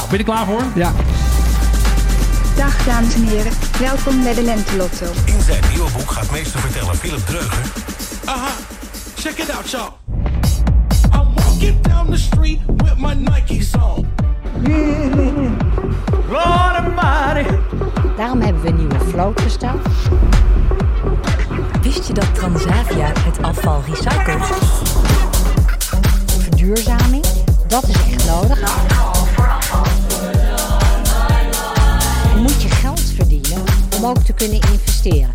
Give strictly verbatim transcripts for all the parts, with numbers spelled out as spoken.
ben je er klaar voor? Ja. Dag dames en heren, welkom bij de Lentelotto. In zijn nieuwe boek gaat meesterverteller Philip Dreuger... Aha, check it out, y'all. I'm walking down the street with my Nike's on. Lord Almighty. Daarom hebben we een nieuwe float besteld. Wist je dat Transavia het afval recycelt? Verduurzaming, dat is echt nodig. Je moet je geld verdienen om ook te kunnen investeren.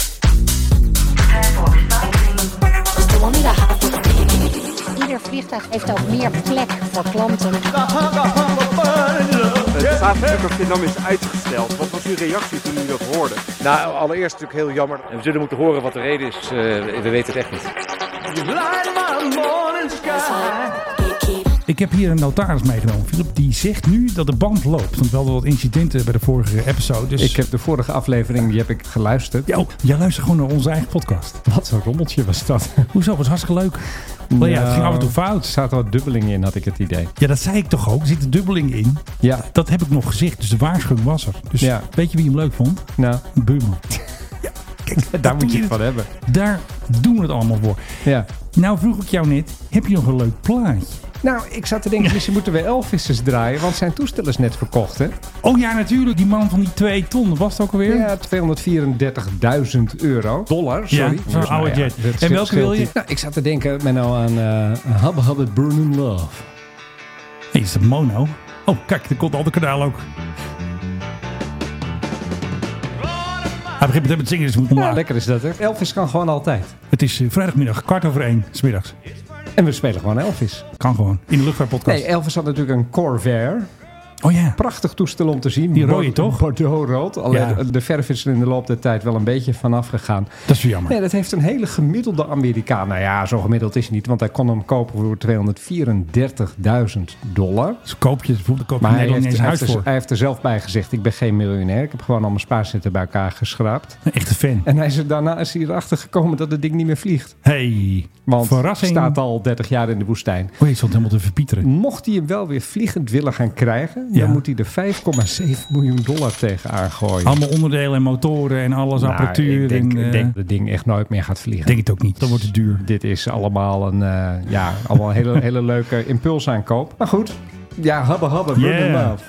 Ieder vliegtuig heeft ook meer plek voor klanten. Het Zaventem is uitgesteld. Wat was uw reactie toen u dat hoorde? Nou, allereerst natuurlijk heel jammer. En we zullen moeten horen wat de reden is. Uh, we weten het echt niet. Ik heb hier een notaris meegenomen, Philip. Die zegt nu dat de band loopt. Want we hadden wat incidenten bij de vorige episode. Dus... Ik heb de vorige aflevering, die heb ik geluisterd. Ja, oh, jij luistert gewoon naar onze eigen podcast. Wat een rommeltje was dat. Hoezo? Dat was hartstikke leuk. Nou, ja, het ging af en toe fout. Er zaten wat dubbelingen in, had ik het idee. Ja, dat zei ik toch ook. Er zit een dubbeling in. Ja. Dat heb ik nog gezegd. Dus de waarschuwing was er. Dus ja. Weet je wie hem leuk vond? Nou. Een buurman. Ja, kijk, daar moet je het van hebben. Daar doen we het allemaal voor. Ja. Nou vroeg ik jou net, heb je nog een leuk plaatje? Nou, ik zat te denken, misschien moeten we Elvis draaien, want zijn toestel is net verkocht, hè? Oh ja, natuurlijk. Die man van die twee ton, was het ook alweer? Ja, tweehonderdvierendertigduizend euro. Dollar, sorry. Ja, zo'n oude jet. Ja, en welke wil je? Nou, ik zat te denken, met nou aan uh, Habba Habba Burning Love. Hey, is dat mono? Oh, kijk, er komt al de kanaal ook. Hij begint met het zingen, dus moet omlaag. Ja, lekker is dat, hè? Elvis kan gewoon altijd. Het is uh, vrijdagmiddag, kwart over één, 's middags. En we spelen gewoon Elvis. Kan gewoon, in de luchtvaartpodcast. Nee, Elvis had natuurlijk een Corvair. Oh ja. Prachtig toestel om te zien. Die rode toch? Bordeaux-rood. Alleen Ja. de verf is er in de loop der tijd wel een beetje vanaf gegaan. Dat is jammer. Nee, dat heeft een hele gemiddelde Amerikaan. Nou ja, zo gemiddeld is hij niet. Want hij kon hem kopen voor tweehonderdvierendertigduizend dollar. Dus koop je, koop je Maar hij Nederland heeft, niet eens hij, huis heeft er, voor. hij heeft er zelf bij gezegd, ik ben geen miljonair. Ik heb gewoon al mijn spaarcenten bij elkaar geschraapt. Een echte fan. En hij is er, daarna is hij erachter gekomen dat het ding niet meer vliegt. Hey, Want verrassing. het staat al dertig jaar in de woestijn. Oh, je stond helemaal te verpieteren. Mocht hij hem wel weer vliegend willen gaan krijgen, Ja. dan moet hij er vijf komma zeven miljoen dollar tegen aangooien. Allemaal onderdelen en motoren en alles, Nou, apparatuur. ik denk, en, uh, ik denk dat het ding echt nooit meer gaat vliegen. denk het ook niet. Dan wordt het duur. Dit is allemaal een, uh, ja, allemaal een hele, hele leuke impulsaankoop. Maar goed, ja, habba habba, burning Yeah. love.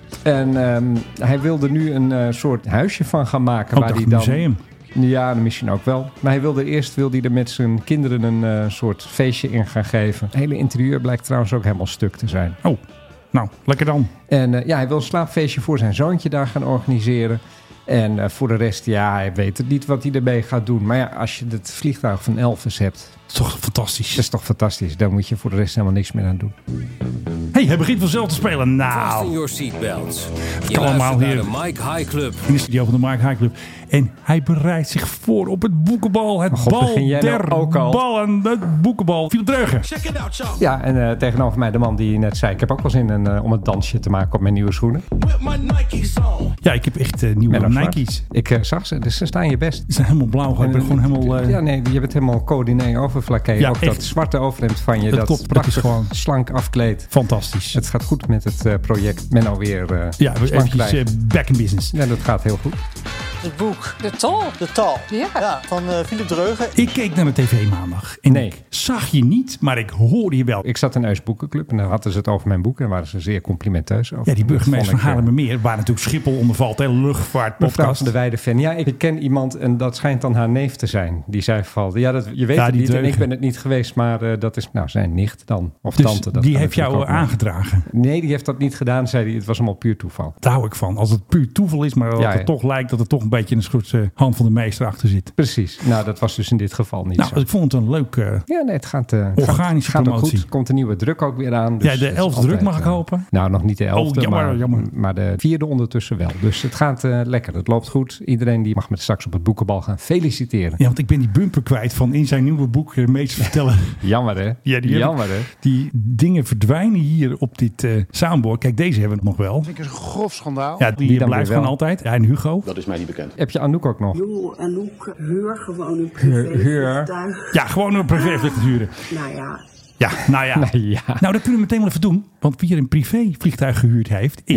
En um, hij wilde nu een uh, soort huisje van gaan maken. Ook waar toch hij een dan, museum. Ja, misschien ook wel. Maar hij wilde eerst wilde hij er met zijn kinderen een uh, soort feestje in gaan geven. Het hele interieur blijkt trouwens ook helemaal stuk te zijn. Oh, nou, lekker dan. En uh, ja, hij wil een slaapfeestje voor zijn zoontje daar gaan organiseren. En uh, voor de rest, ja, hij weet het niet wat hij ermee gaat doen. Maar ja, als je het vliegtuig van Elvis hebt, Dat is toch fantastisch. dat is toch fantastisch. Daar moet je voor de rest helemaal niks meer aan doen. Hey, hij begint vanzelf te spelen. Fasten Nou, your seatbelts. Je allemaal luistert naar hier. de Mike High Club. in de studio van de Mike High Club. En hij bereidt zich voor op het boekenbal. Het God, bal begin jij nou der ook al? ballen. Het boekenbal. Philip Dreuger. Check it out, y'all. Ja, en uh, tegenover mij de man die net zei, ik heb ook wel zin in, uh, om een dansje te maken op mijn nieuwe schoenen. With my Nike's on. Ja, ik heb echt uh, nieuwe Menno Zwart. Nike's. Ik uh, zag ze, dus ze staan je best. Die zijn helemaal blauw. Ik ben gewoon helemaal... Uh, Ja, nee, je bent helemaal coördiné overflaké. Ja, ook echt. dat zwarte overhemd van je, Dat dat, klopt, dat prachtig is gewoon- slank afkleed. fantastisch. Het gaat goed met het uh, project Menno weer uh, Ja, we slank eventjes krijgen. uh, back in business. Ja, dat gaat heel goed. Het boek. De tol. De taal. Ja. Ja, van uh, Philip Dreuger. Ik keek naar de tv maandag. En Nee. ik zag je niet, maar ik hoorde je wel. Ik zat in Eus Boekenclub en daar hadden ze het over mijn boek en waren ze zeer complimenteus over. Ja, die burgemeester van Dat vond ik, uh, Haarlemmermeer, waar natuurlijk Schiphol onder valt, hè, Mevrouw luchtvaartpodcast. van de Weide fan. Ja, ik ken iemand en dat schijnt dan haar neef te zijn. Die zei van, ja, dat, je weet Ja, het die niet en ik deugen. ben het niet geweest, maar uh, dat is nou zijn nicht dan. Of Dus tante. Dat die kan heeft natuurlijk jou ook nog. aangedragen. Nee, die heeft dat niet gedaan, zei hij. Het was allemaal puur toeval. Daar hou ik van. Als het puur toeval is, maar dat Ja, het ja. toch lijkt dat er toch een beetje een soort uh, hand van de meester achter zit. Precies. Nou, dat was dus in dit geval niet Nou, zo. ik vond het een leuk... Uh, Ja, nee, het gaat, uh, Organische gaat, gaat ook promotie. goed. Komt een nieuwe druk ook weer aan. Dus ja, de dat is elfde altijd, druk mag ik uh, hopen. Nou, nog niet de elfde, Oh, jammer, maar, jammer. maar de vierde ondertussen wel. Dus het gaat uh, lekker. Het loopt goed. Iedereen die mag met straks op het boekenbal gaan feliciteren. Ja, want ik ben die bumper kwijt van in zijn nieuwe boek uh, meester vertellen. Jammer, hè? Ja, die Jammer, hè? Die dingen verdwijnen hier op dit uh, soundboard. Kijk, deze hebben we nog wel. Dat vind ik een grof schandaal. Ja, die, Die dan blijft weer gewoon wel. altijd. Ja, en Hugo. Dat is mij niet bekend. Heb je Anouk ook nog? Jo, Anouk, huur gewoon een Huur, huur. privévliegtuig. Ja, gewoon een privévlucht huren. Nou ja, Ja, nou ja. Nou ja. Nou, dat kunnen we meteen wel even doen. Want wie er een privévliegtuig gehuurd heeft, is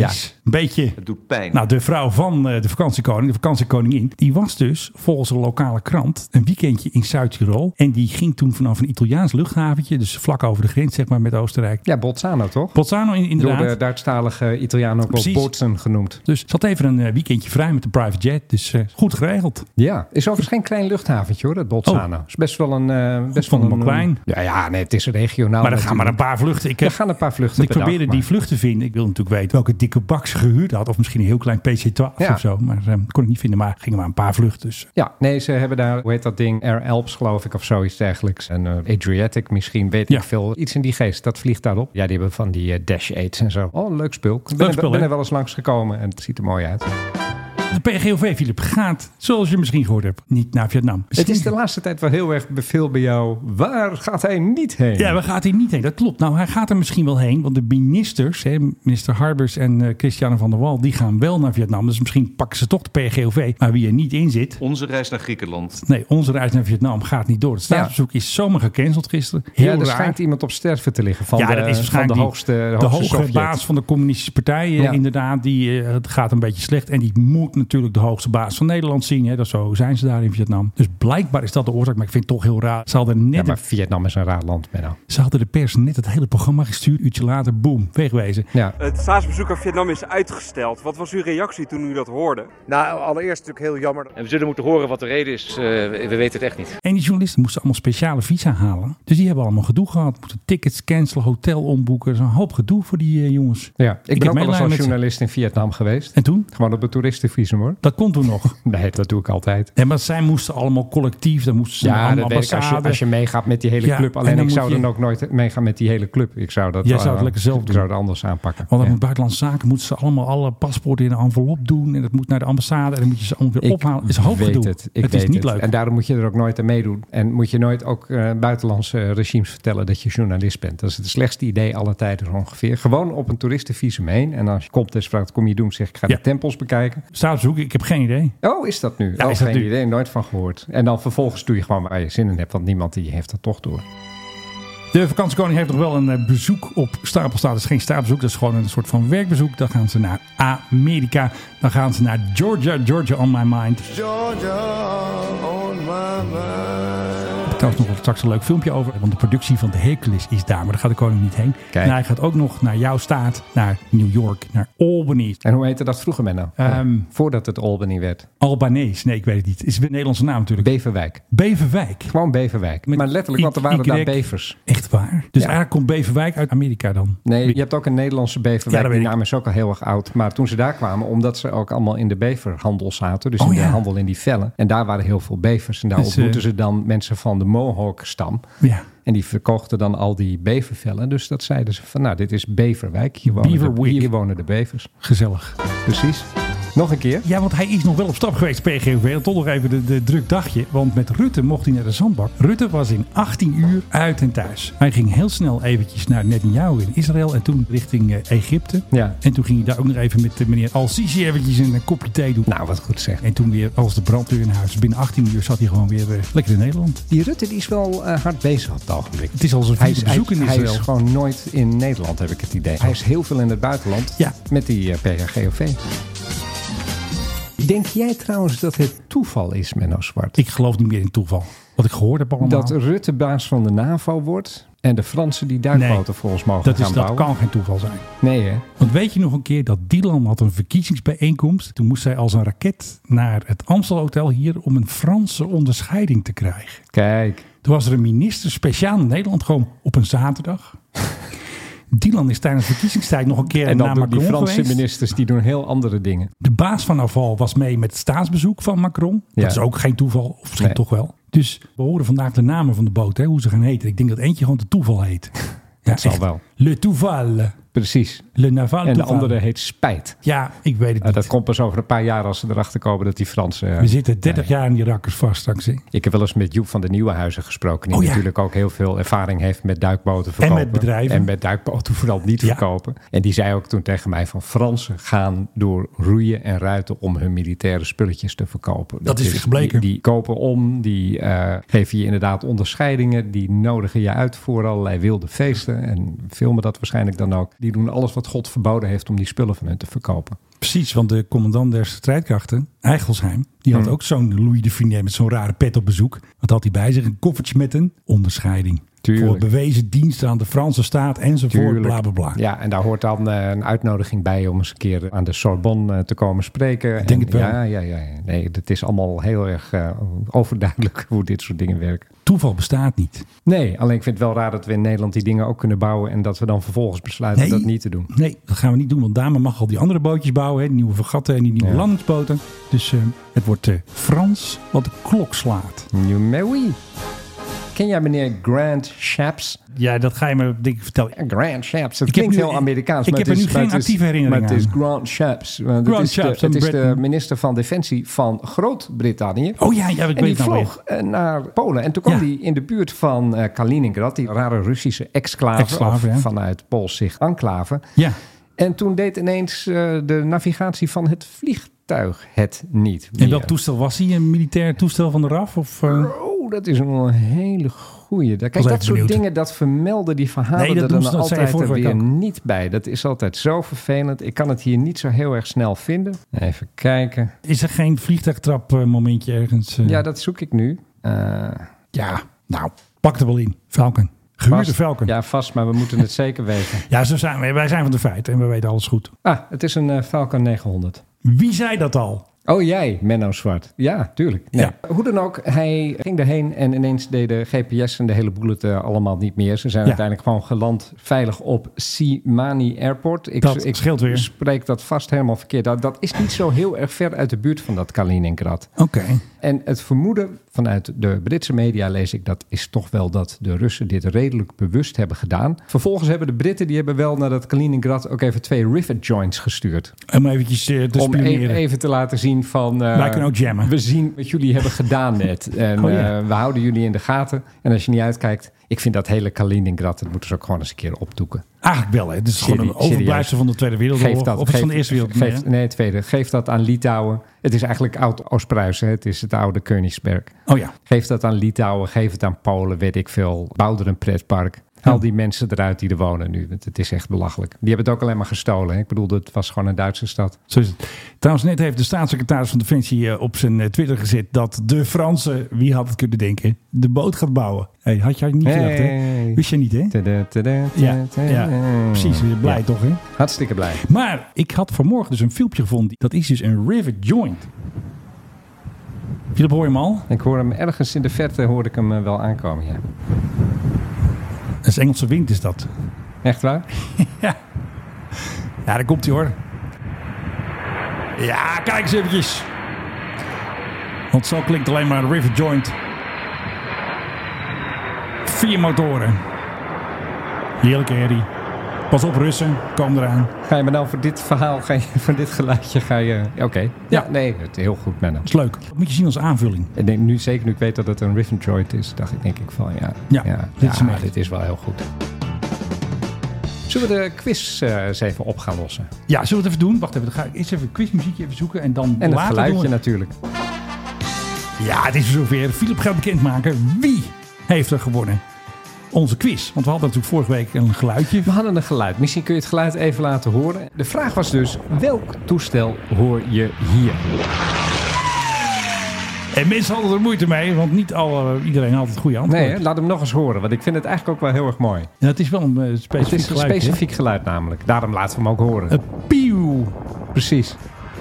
Een beetje... Het doet pijn. Nou, de vrouw van uh, de vakantiekoning, de vakantiekoningin, die was dus volgens een lokale krant een weekendje in Zuid-Tirol. En die ging toen vanaf een Italiaans luchthaventje, dus vlak over de grens, zeg maar, met Oostenrijk. Ja, Bolzano toch? Bolzano inderdaad. Door de Duitsstalige Italiaan ook wel Bozen genoemd. Dus ze had even een uh, weekendje vrij met de private jet, dus uh, goed geregeld. Ja, is overigens geen klein luchthaventje hoor, dat Bolzano. Oh. Is best wel een... Uh, best wel een klein. Ja, ja, nee, het is regionaal. Maar er gaan maar een paar vluchten. Ik, er gaan een paar vluchten Ik probeerde dag, die maar... vlucht te vinden. Ik wilde natuurlijk weten welke dikke bak ze gehuurd had. Of misschien een heel klein P C twaalf ja. of zo. Maar um, kon ik niet vinden. Maar gingen maar een paar vluchten. Dus. Ja, nee, ze hebben daar, hoe heet dat ding? Air Alps geloof ik of zoiets dergelijks. En uh, Adriatic misschien, weet ja. ik veel. Iets in die geest, dat vliegt daarop. Ja, die hebben van die uh, Dash eights en zo. Oh, leuk spul. Ik ben, spul, er, ben er wel eens langs gekomen en het ziet er mooi uit. De P G O V, Philip, gaat, zoals je misschien gehoord hebt, niet naar Vietnam. Misschien... Het is de laatste tijd wel heel erg beveel bij jou. Waar gaat hij niet heen? Ja, waar gaat hij niet heen? Dat klopt. Nou, hij gaat er misschien wel heen. Want de ministers, hè, minister Harbers en uh, Christiane van der Wal, die gaan wel naar Vietnam. Dus misschien pakken ze toch de P G O V. Maar wie er niet in zit... Onze reis naar Griekenland. Nee, onze reis naar Vietnam gaat niet door. Het staatsbezoek ja. is zomaar gecanceld gisteren. Heel ja, er raar. schijnt iemand op sterven te liggen. Van ja, de, dat is waarschijnlijk van de die, hoogste, de de hoogste hoge baas van de communistische partij. Ja. Inderdaad, die uh, het gaat een beetje slecht. En die moet natuurlijk de hoogste baas van Nederland zien. Hè? Dat zo zijn ze daar in Vietnam. Dus blijkbaar is dat de oorzaak. Maar ik vind het toch heel raar. Ze hadden net ja, maar Vietnam is een raar land. Menno. Ze hadden de pers net het hele programma gestuurd. Uurtje later, boem, wegwezen. Ja. Het staatsbezoek aan Vietnam is uitgesteld. Wat was uw reactie toen u dat hoorde? Nou, allereerst natuurlijk heel jammer. En we zullen moeten horen wat de reden is. Uh, we weten het echt niet. En die journalisten moesten allemaal speciale visa halen. Dus die hebben allemaal gedoe gehad. Moeten tickets cancelen, hotel omboeken. Dat is een hoop gedoe voor die uh, jongens. Ja, ik, ik ben ook wel eens als journalist in Vietnam geweest. En toen? Gewoon op het toeristenvisum hoor. Dat kon toen nog. Nee, dat doe ik altijd. Nee, maar zij moesten allemaal collectief. Dan moesten ze ja, allemaal dat weet ik als je, als je meegaat met die hele ja, club. Alleen ik zou je... dan ook nooit meegaan met die hele club. Ik zou dat, Jij zou het uh, lekker zelf doen. Ik zou het anders aanpakken. Want ja. in buitenlandse zaken moeten ze allemaal alle paspoorten in een envelop doen. En dat moet naar de ambassade. En dan moet je ze allemaal weer ik ophalen. Het is hoofdgedoe. Het, ik het weet is niet het. leuk. En daarom moet je er ook nooit aan meedoen. En moet je nooit ook uh, buitenlandse regimes vertellen dat je journalist bent. Dat is het slechtste idee aller tijden ongeveer. Gewoon op een toeristenvisum heen. En als je komt en vraagt, kom je doen, zeg ik ga ja. de tempels bekijken. Staatsbezoek, ik heb geen idee. Oh, is dat nu? Ja, oh, is dat geen nu? idee, nooit van gehoord. En dan vervolgens doe je gewoon waar je zin in hebt, want niemand die heeft dat toch door. De vakantiekoning heeft nog wel een bezoek op Stapelstad. Dat is geen staatsbezoek, dat is gewoon een soort van werkbezoek. Dan gaan ze naar Amerika. Dan gaan ze naar Georgia. Georgia on my mind. Georgia on my mind. Er trouwens nog straks een leuk filmpje over. Want de productie van de Hercules is daar. Maar daar gaat de koning niet heen. Kijk. En hij gaat ook nog naar jouw staat. Naar New York. Naar Albany. En hoe heette dat vroeger, Menno? Um, ja, voordat het Albany werd. Albanees. Nee, ik weet het niet. Het is een Nederlandse naam natuurlijk. Beverwijk. Beverwijk. Gewoon Beverwijk. Met maar letterlijk, want er waren daar bevers. Echt waar? Dus ja. eigenlijk komt Beverwijk uit Amerika dan? Nee, je hebt ook een Nederlandse Beverwijk. Ja, die naam is ook al heel erg oud. Maar toen ze daar kwamen, omdat ze ook allemaal in de beverhandel zaten. Dus oh, in de ja. handel in die vellen. En daar waren heel veel bevers. En daar dus, ontmoetten uh, ze dan mensen van de Mohawk-stam. Ja. En die verkochten dan al die bevervellen. Dus dat zeiden ze van, nou, dit is Beverwijk. Hier wonen, de, hier wonen de bevers. Gezellig. Precies. Nog een keer? Ja, want hij is nog wel op stap geweest, P G O V. Toch nog even de, de druk dagje. Want met Rutte mocht hij naar de zandbak. Rutte was in achttien uur uit en thuis. Hij ging heel snel eventjes naar Netanyahu in Israël. En toen richting uh, Egypte. Ja. En toen ging hij daar ook nog even met uh, meneer Al-Sisi eventjes een kopje thee doen. Nou, wat goed zeg. En toen weer als de brandweer in huis. Binnen achttien uur zat hij gewoon weer uh, lekker in Nederland. Die Rutte die is wel uh, hard bezig op het ogenblik. Het is al zijn vierde bezoek in Israël. Hij is gewoon nooit in Nederland, heb ik het idee. Hij is heel veel in het buitenland. Ja. Met die uh, P G O V. Denk jij trouwens dat het toeval is, Menno Zwart? Ik geloof niet meer in toeval. Wat ik gehoord heb allemaal. Dat Rutte baas van de NAVO wordt en de Fransen die duikboten nee, voor ons mogen dat gaan is, bouwen. Dat kan geen toeval zijn. Nee, hè? Want weet je nog een keer dat Dylan had een verkiezingsbijeenkomst. Toen moest zij als een raket naar het Amstelhotel hier om een Franse onderscheiding te krijgen. Kijk. Toen was er een minister speciaal in Nederland gewoon op een zaterdag. Dylan is tijdens de verkiezingstijd nog een keer en dan naar Macron die Franse geweest. ministers die doen heel andere dingen. De baas van Naval was mee met het staatsbezoek van Macron. Dat ja. is ook geen toeval, of misschien nee. toch wel. Dus we horen vandaag de namen van de boot, hè, hoe ze gaan heten. Ik denk dat eentje gewoon de toeval heet. Ja, dat zal wel. Le Touval. Precies. Le Naval en de Touval. andere heet Spijt. Ja, ik weet het niet. Uh, dat komt pas over een paar jaar als ze erachter komen dat die Fransen... Uh, we zitten dertig jaar in die rakkers vast straks. Hè? Ik heb wel eens met Joep van de Nieuwenhuizen gesproken. Die oh, ja. natuurlijk ook heel veel ervaring heeft met duikboten verkopen. En met bedrijven. En met duikboten vooral niet ja. verkopen. En die zei ook toen tegen mij van Fransen gaan door roeien en ruiten om hun militaire spulletjes te verkopen. Dat, dat is gebleken. Die, die kopen om, die uh, geven je inderdaad onderscheidingen. Die nodigen je uit voor allerlei wilde feesten. En veel filmen dat waarschijnlijk dan ook. Die doen alles wat God verboden heeft om die spullen van hun te verkopen. Precies, want de commandant der strijdkrachten, Eichelsheim, die had hmm. ook zo'n Louis de Funès met zo'n rare pet op bezoek. Wat had hij bij zich? Een koffertje met een onderscheiding. Tuurlijk. Voor bewezen diensten aan de Franse staat enzovoort, bla bla bla. Ja, en daar hoort dan uh, een uitnodiging bij om eens een keer aan de Sorbonne uh, te komen spreken. Ik denk en, het wel. Ja, ja, ja. Nee, het is allemaal heel erg uh, overduidelijk hoe dit soort dingen werken. Toeval bestaat niet. Nee, alleen ik vind het wel raar dat we in Nederland die dingen ook kunnen bouwen en dat we dan vervolgens besluiten nee, dat niet te doen. Nee, dat gaan we niet doen, want Dame mag al die andere bootjes bouwen, hè, die nieuwe fregatten en die nieuwe ja. landingsboten. Dus uh, het wordt uh, Frans wat de klok slaat. Mais oui. Ken jij meneer Grant Shapps? Ja, dat ga je me denk ik vertellen. Grant Shapps, dat klinkt nu, heel Amerikaans. Ik maar heb er is, nu geen actieve herinnering aan. Maar het is Grant Shapps. Grant het is, Shapps de, het is de minister van Defensie van Groot-Brittannië. Oh ja, ja ik en weet die vloog nou naar Polen. En toen kwam hij ja. in de buurt van uh, Kaliningrad, die rare Russische exclave, exclave ja. vanuit Pools zich enclave. Ja. En toen deed ineens uh, de navigatie van het vliegtuig het niet meer. En welk toestel was hij? Een militair toestel van de R A F? Of, uh... Oh, dat is een hele goeie. Kijk, dat soort benieuwd. dingen, dat vermelden die verhalen nee, dat er dan dat altijd er weer ook. niet bij. Dat is altijd zo vervelend. Ik kan het hier niet zo heel erg snel vinden. Even kijken. Is er geen vliegtuigtrap uh, momentje ergens? Uh... Ja, dat zoek ik nu. Uh... Ja, nou, pak er wel in. Falcon. Gehuurde Falcon. Ja, vast, maar we moeten het zeker weten. Ja, zo zijn wij. Wij zijn van de feiten en we weten alles goed. Ah, het is een uh, Falcon negenhonderd. Wie zei dat al? Oh, jij, Menno Zwart. Ja, tuurlijk. Nee. Ja. Hoe dan ook, hij ging erheen en ineens deden G P S en de hele boel uh, allemaal niet meer. Ze zijn ja. uiteindelijk gewoon geland veilig op Simani Airport. Ik, dat ik scheelt weer. spreek dat vast helemaal verkeerd. Dat, dat is niet zo heel erg ver uit de buurt van dat Kaliningrad. Oké. Okay. En het vermoeden vanuit de Britse media lees ik, dat is toch wel dat de Russen dit redelijk bewust hebben gedaan. Vervolgens hebben de Britten, die hebben wel naar dat Kaliningrad ook even twee rivet joints gestuurd. Om eventjes uh, te Om spioneren. Om even te laten zien van... Uh, Wij kunnen ook jammen. We zien wat jullie hebben gedaan net. En oh, ja. uh, we houden jullie in de gaten. En als je niet uitkijkt, ik vind dat hele Kaliningrad, dat moeten ze ook gewoon eens een keer opdoeken. Eigenlijk wel, hè. Het is Serie, gewoon een overblijfsel van de Tweede Wereldoorlog. Dat, of geef, van de Eerste Wereldoorlog. Geef, nee, tweede. Geef dat aan Litouwen. Het is eigenlijk oud Oost-Pruisen. Het is het oude Koningsberg. Oh ja. Geef dat aan Litouwen. Geef het aan Polen, weet ik veel. Bouw er een pretpark. Haal die mensen eruit die er wonen nu. Het is echt belachelijk. Die hebben het ook alleen maar gestolen. Hè? Ik bedoel, het was gewoon een Duitse stad. Zo is het. Trouwens, net heeft de staatssecretaris van Defensie op zijn Twitter gezet dat de Fransen, wie had het kunnen denken, de boot gaat bouwen. Hey, had jij niet gedacht, hey. hè? Wist je niet, hè? Tada, tada, ja, ja, precies. Blij ja. toch, hè? Hartstikke blij. Maar ik had vanmorgen dus een filmpje gevonden. Dat is dus een rivet joint. Philip, hoor je hem al? Ik hoor hem ergens in de verte, hoorde ik hem wel aankomen, ja. Dat is Engelse wind, is dat. Echt waar? ja. Ja, daar komt hij hoor. Ja, kijk eens eventjes. Want zo klinkt alleen maar een rivet joint. Vier motoren. Heerlijke herrie. Pas op, Russen. Kom eraan. Ga je me nou voor dit verhaal, ga je, voor dit geluidje, ga je... Oké. Okay. Ja, ja, nee, het is heel goed, Menno. Dat is leuk. Dat moet je zien als aanvulling. Ik denk nu, zeker nu ik weet dat het een rivet joint is, dacht ik denk ik van ja. Ja, ja, dit, is ja dit is wel heel goed. Zullen we de quiz uh, eens even op gaan lossen? Ja, zullen we het even doen? Wacht even, dan ga ik eerst even een quizmuziekje even zoeken en dan En het later geluidje doen. natuurlijk. Ja, het is zover. Philip gaat bekendmaken wie heeft er gewonnen. Onze quiz. Want we hadden natuurlijk vorige week een geluidje. We hadden een geluid. Misschien kun je het geluid even laten horen. De vraag was dus, welk toestel hoor je hier? En mensen hadden er moeite mee, want niet alle, iedereen had het goede antwoord. Nee, hè? Laat hem nog eens horen, want ik vind het eigenlijk ook wel heel erg mooi. Ja, het is wel een uh, specifiek geluid. Het is een geluid, specifiek hè? geluid namelijk. Daarom laten we hem ook horen. Een pieuw. Precies.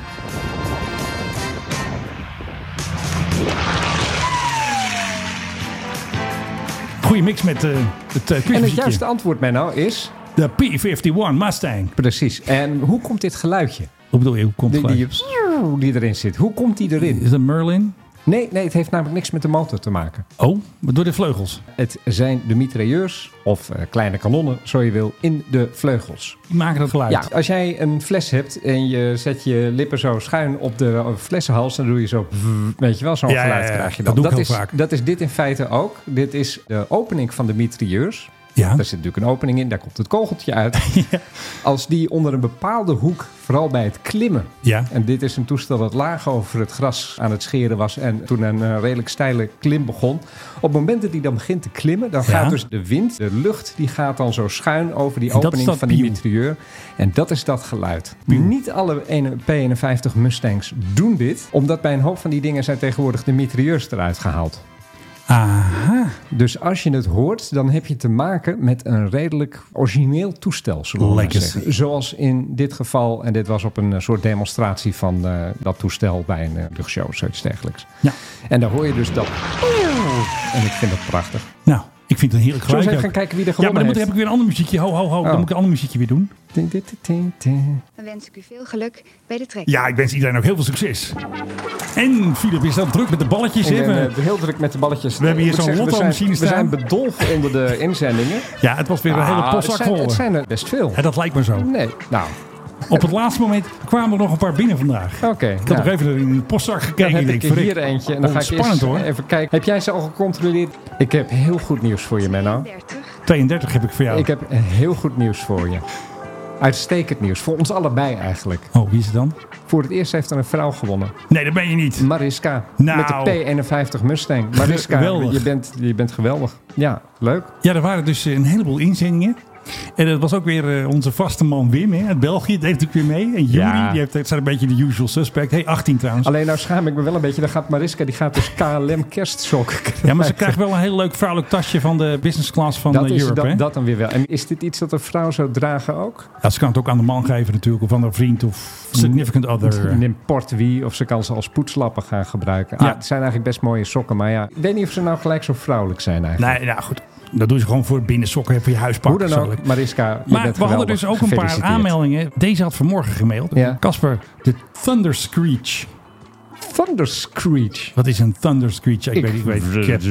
Goeie mix met uh, het uh, En het juiste antwoord, Menno, is... De P eenenvijftig Mustang. Precies. En hoe komt dit geluidje? Hoe bedoel je, hoe komt het die, die, die erin zit. Hoe komt die erin? Is het een Merlin? Nee, nee, het heeft namelijk niks met de motor te maken. Oh, door de vleugels? Het zijn de mitrailleurs, of uh, kleine kanonnen, zo je wil, in de vleugels. Die maken dat geluid? Ja, als jij een fles hebt en je zet je lippen zo schuin op de flessenhals, dan doe je zo, weet je wel, zo'n ja, geluid ja, ja, krijg je dan. Dat doe ik dat heel is, vaak. Dat is dit in feite ook. Dit is de opening van de mitrailleurs. Ja. Daar zit natuurlijk een opening in, daar komt het kogeltje uit. Ja. Als die onder een bepaalde hoek, vooral bij het klimmen. Ja. En dit is een toestel dat laag over het gras aan het scheren was. En toen een uh, redelijk steile klim begon. Op het moment dat hij dan begint te klimmen, dan gaat ja. dus de wind, de lucht, die gaat dan zo schuin over die opening van die mitrailleur. En dat is dat geluid. Hmm. Niet alle P eenenvijftig Mustangs doen dit, omdat bij een hoop van die dingen zijn tegenwoordig de mitrailleurs eruit gehaald. Aha. Dus als je het hoort, dan heb je te maken met een redelijk origineel toestel, zullen we maar zeggen. Zoals in dit geval, en dit was op een soort demonstratie van uh, dat toestel bij een uh, luchtshow of zoiets dergelijks. Ja. En dan hoor je dus dat. En ik vind dat prachtig. Nou, ik vind het een heerlijk geluid. Zullen we even gaan kijken wie er gewonnen heeft? Ja, maar dan heeft? heb ik weer een ander muziekje. Ho, ho, ho. Oh. Dan moet ik een ander muziekje weer doen. Dan wens ik u veel geluk bij de trek. Ja, ik wens iedereen ook heel veel succes. En Philip is dan druk met de balletjes. Ik ben uh, heel druk met de balletjes. We hebben hier zo'n lotto-machine staan. We zijn bedolven onder de inzendingen. Ja, het was weer een ah, hele postzak vol. Het zijn er best veel. Ja, dat lijkt me zo. Nee, nou... Op het laatste moment kwamen er nog een paar binnen vandaag. Oké. Okay, ik had nou, nog even in de postzak gekeken. Dan heb ik ik denk, hier eentje. En dan ga ik spannend, eens hoor. Even kijken. Heb jij ze al gecontroleerd? Ik heb heel goed nieuws voor je, Menno. tweeëndertig heb ik voor jou. Ik heb heel goed nieuws voor je. Uitstekend nieuws. Voor ons allebei eigenlijk. Oh, wie is het dan? Voor het eerst heeft er een vrouw gewonnen. Nee, dat ben je niet. Mariska. Nou, met de P eenenvijftig Mustang. Mariska, je bent, je bent geweldig. Ja, leuk. Ja, er waren dus een heleboel inzendingen. En dat was ook weer uh, onze vaste man Wim hè, uit België. Die heeft natuurlijk weer mee. En Juri, ja. die heeft, het zijn een beetje de usual suspect. Hey, achttien trouwens. Alleen nou schaam ik me wel een beetje. Dan gaat Mariska, die gaat dus K L M kerstsokken krijgen. Ja, maar ze krijgt wel een heel leuk vrouwelijk tasje van de business class van dat uh, is, Europe. Dat, hè? dat dan weer wel. En is dit iets dat een vrouw zou dragen ook? Ja, ze kan het ook aan de man geven natuurlijk. Of aan een vriend of significant other. Een import wie. Of ze kan ze als poetslappen gaan gebruiken. Ah, ja. Het zijn eigenlijk best mooie sokken. Maar ja, ik weet niet of ze nou gelijk zo vrouwelijk zijn eigenlijk. Nee, nou goed. Dat doen ze gewoon voor binnensokken en voor je huispak. Hoe dan ook, Mariska, je maar bent we hadden dus ook een paar aanmeldingen. Deze had vanmorgen gemaild. Casper, ja. de Thunder Screech. Thunder Screech? Wat is een Thunder Screech? Ik, ik weet, ik weet ik heb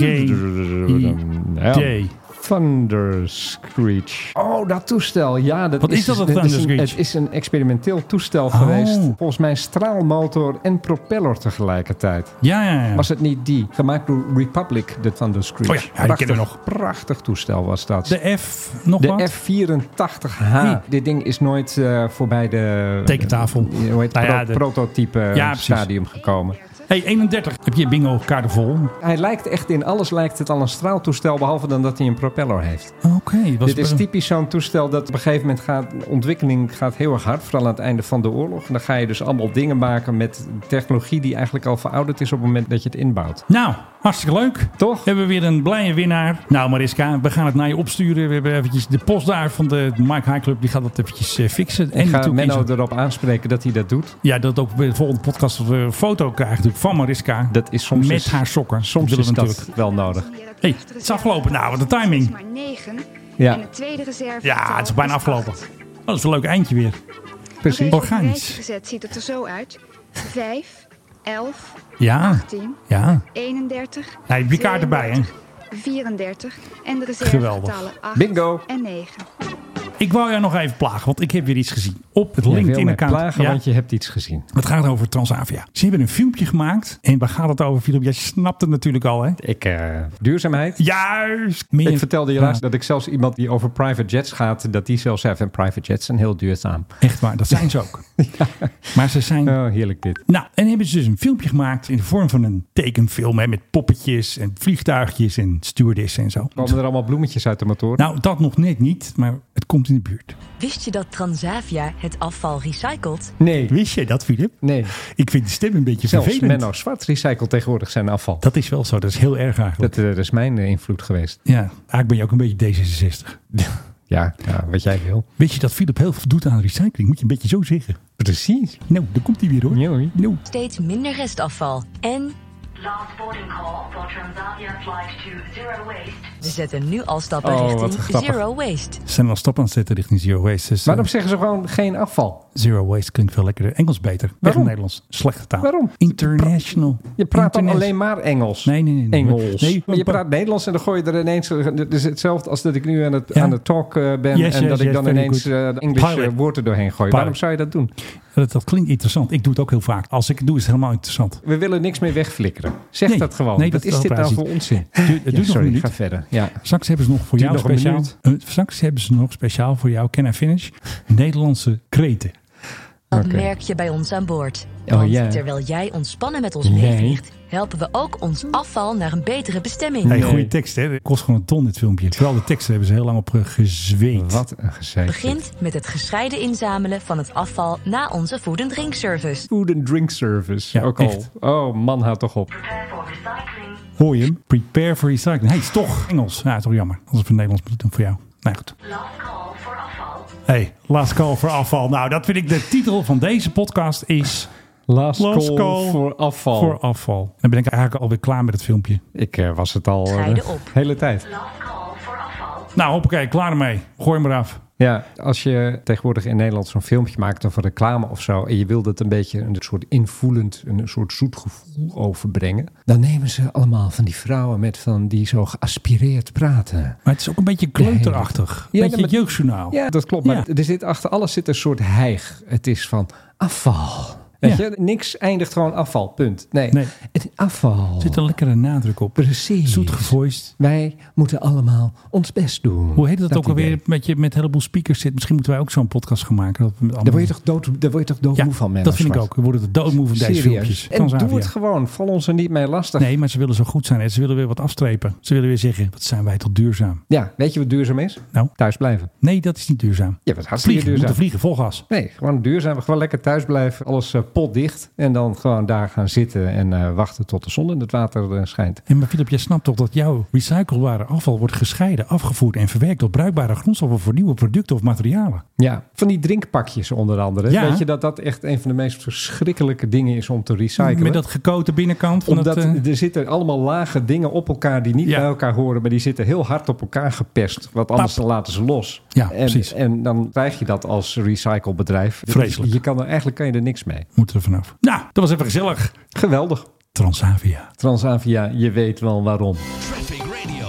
geen idee. Thunder Screech. Oh, dat toestel. Ja, dat Wat is, is dat, een dat Thunder is een, Screech? Het is een experimenteel toestel oh. geweest. Volgens mij straalmotor en propeller tegelijkertijd. Ja, ja, ja. Was het niet die? Gemaakt door Republic, de Thunder Screech. Oh ja, ja die kennen we nog. Prachtig toestel was dat. De F nog de wat? De F vierentachtig H. Nee. Dit ding is nooit uh, voorbij de... tekentafel. Uh, hoe heet nou ja, pro- de, prototype ja, stadium gekomen. Hey, eenendertig. Heb je bingo kaarten vol? Hij lijkt echt in alles lijkt het al een straaltoestel, behalve dan dat hij een propeller heeft. Oké. Okay, Dit is typisch zo'n toestel dat op een gegeven moment gaat, de ontwikkeling gaat heel erg hard, vooral aan het einde van de oorlog. En dan ga je dus allemaal dingen maken met technologie die eigenlijk al verouderd is op het moment dat je het inbouwt. Nou, hartstikke leuk. Toch? Hebben we weer een blije winnaar. Nou Mariska, we gaan het naar je opsturen. We hebben eventjes de post daar van de Mike High Club. Die gaat dat eventjes uh, fixen. Ik en ga Menno erop aanspreken dat hij dat doet. Ja, dat ook bij de volgende podcast een foto krijgt van Mariska. Dat is soms met is, haar sokken. Soms is dat natuurlijk wel nodig. Hey, het is afgelopen. Nou, wat de timing. Maar negen. Ja. En de tweede reserve. Ja, het is bijna afgelopen. Oh, dat is een leuk eindje weer. Precies. Organisch. Gezet ziet het er zo uit. vijf, elf, ja. achttien, ja. eenendertig. Ja, je hebt die kaart erbij, hè? vierendertig. En de reservegetallen acht Bingo. en negen. Ik wou jou nog even plagen, want ik heb weer iets gezien. Op het LinkedIn-account. plagen, ja. Want je hebt iets gezien. Het gaat over Transavia. Ze hebben een filmpje gemaakt. En waar gaat het over, Philip? Jij snapt het natuurlijk al, hè? Ik, uh, duurzaamheid. Juist. Meer... Ik vertelde je laatst ja. dat ik zelfs iemand die over private jets gaat, dat die zelfs heeft. En private jets zijn heel duurzaam. Echt waar, dat zijn ze ook. ja. Maar ze zijn... Oh, heerlijk dit. Nou, en hebben ze dus een filmpje gemaakt in de vorm van een tekenfilm. Hè, met poppetjes en vliegtuigjes en stewardessen en zo. Komen er allemaal bloemetjes uit de motor? Nou, dat nog net niet, maar het komt in de buurt. Wist je dat Transavia het afval recycelt? Nee. Wist jij dat, Philip? Nee. Ik vind de stem een beetje Zelfs vervelend. Menno Zwart recycelt tegenwoordig zijn afval. Dat is wel zo, dat is heel erg eigenlijk. Dat, uh, dat is mijn uh, invloed geweest. Ja, eigenlijk ben je ook een beetje D zesenzestig. Ja, ja, wat jij wil. Weet je dat Philip heel veel doet aan recycling? Moet je een beetje zo zeggen. Precies. Nou, daar komt hij weer hoor. Nee. Nou. Steeds minder restafval. En... Last boarding call for Transavia flight to Zero Waste. Ze zetten nu al stappen oh, richting Zero Waste. Ze zijn al stappen aan het zetten richting Zero Waste. Dus, Waarom uh, zeggen ze gewoon geen afval? Zero Waste klinkt veel lekkerder. Engels beter. Waarom? Nederlands. Slechte taal. Waarom? International. Je praat Interna- dan alleen maar Engels. Nee, nee, nee. nee. Engels. Nee, maar je praat Nederlands en dan gooi je er ineens... Het is hetzelfde als dat ik nu aan het, ja. aan het talk uh, ben... Yes, en yes, dat yes, ik dan ineens uh, Engelse woorden doorheen gooi. Pilot. Waarom zou je dat doen? Dat, dat klinkt interessant. Ik doe het ook heel vaak. Als ik het doe, is het helemaal interessant. We willen niks meer wegflikkeren. Zeg nee, dat gewoon. Nee, Wat dat is dit nou ziet. voor onzin? Du- het ja, duurt sorry, nog een ga verder. Ja. Straks hebben ze nog voor Duurt jou nog een speciaal. Uh, straks hebben ze nog speciaal voor jou, Can I Finish? Nederlandse kreten. Dat Okay. merk je bij ons aan boord. Oh, Want yeah. terwijl jij ontspannen met ons Nee. meevliegt, helpen we ook ons afval naar een betere bestemming. Hey, Nee. goede tekst, hè? Het kost gewoon een ton, dit filmpje. Vooral de teksten hebben ze heel lang op uh, gezweet. Wat een gezeik. Begint met het gescheiden inzamelen van het afval na onze food and drink service. Food and drink service. Ja, ook al. echt. Oh man, houd toch op. Prepare for recycling. Hoor je hem? Prepare for recycling. Hey, is toch Engels. Ja, toch jammer. Als we het Nederlands moeten doen voor jou. Nee, goed. Last call for afval. Hey, last call voor afval. Nou, dat vind ik de titel van deze podcast is... Last, Last call, call voor afval. Voor afval. Dan ben ik eigenlijk alweer klaar met het filmpje. Ik uh, was het al uh, Scheiden de op. hele tijd. Last call for afval. Nou, hoppakee, klaar ermee. Gooi hem eraf. Ja, als je tegenwoordig in Nederland zo'n filmpje maakt of een reclame of zo, en je wil dat een beetje een soort invoelend, een soort zoet gevoel overbrengen, dan nemen ze allemaal van die vrouwen met van die zo geaspireerd praten. Maar het is ook een beetje kleuterachtig. Een Ja, beetje maar- jeugdjournaal. Ja, dat klopt. Ja. Maar er zit achter alles zit een soort hijg. Het is van afval. Weet Ja. je, niks eindigt gewoon afval. Punt. Nee, Nee. het is afval. Er zit een lekkere nadruk op. Precies. Zoet gevoiced. Wij moeten allemaal ons best doen. Hoe heet dat, ook alweer? idee. Met je met een heleboel speakers zit. Misschien moeten wij ook zo'n podcast gaan maken. Dat we met Daar allemaal... word je toch dood, daar word je toch doodmoe ja, van, man. dat vind ik ook. We worden er doodmoe van deze Serieus. filmpjes. En Transavia. doe het gewoon. Val ons er niet mee lastig. Nee, maar ze willen zo goed zijn. Hè. Ze willen weer wat afstrepen. Ze willen weer zeggen, wat zijn wij toch duurzaam. Ja, weet je wat duurzaam is? Nou, Thuis blijven. nee, dat is niet duurzaam. Ja, wat hartstikke Vliegen, we duurzaam. moeten vliegen, vol gas. Nee, gewoon duurzaam. Gewoon lekker thuis blijven. Alles uh, potdicht. En dan gewoon daar gaan zitten en uh, wachten tot de zon in het water uh, schijnt. En maar Philip, jij snapt toch dat jouw recyclebare afval wordt gescheiden, afgevoerd en verwerkt tot bruikbare grondstoffen voor nieuwe producten of materialen. Ja, van die drinkpakjes onder andere. Ja. Weet je dat dat echt een van de meest verschrikkelijke dingen is om te recyclen? Met dat gekoten binnenkant van Omdat het... uh, er zitten allemaal lage dingen op elkaar die niet Ja. bij elkaar horen, maar die zitten heel hard op elkaar geperst. Want anders dan laten ze los. Ja, en, precies. En dan krijg je dat als recyclebedrijf. Vreselijk. Je kan er, eigenlijk kan je er niks mee. Moeten er vanaf. Nou, dat was even gezellig. Geweldig. Transavia. Transavia, je weet wel waarom. Traffic Radio.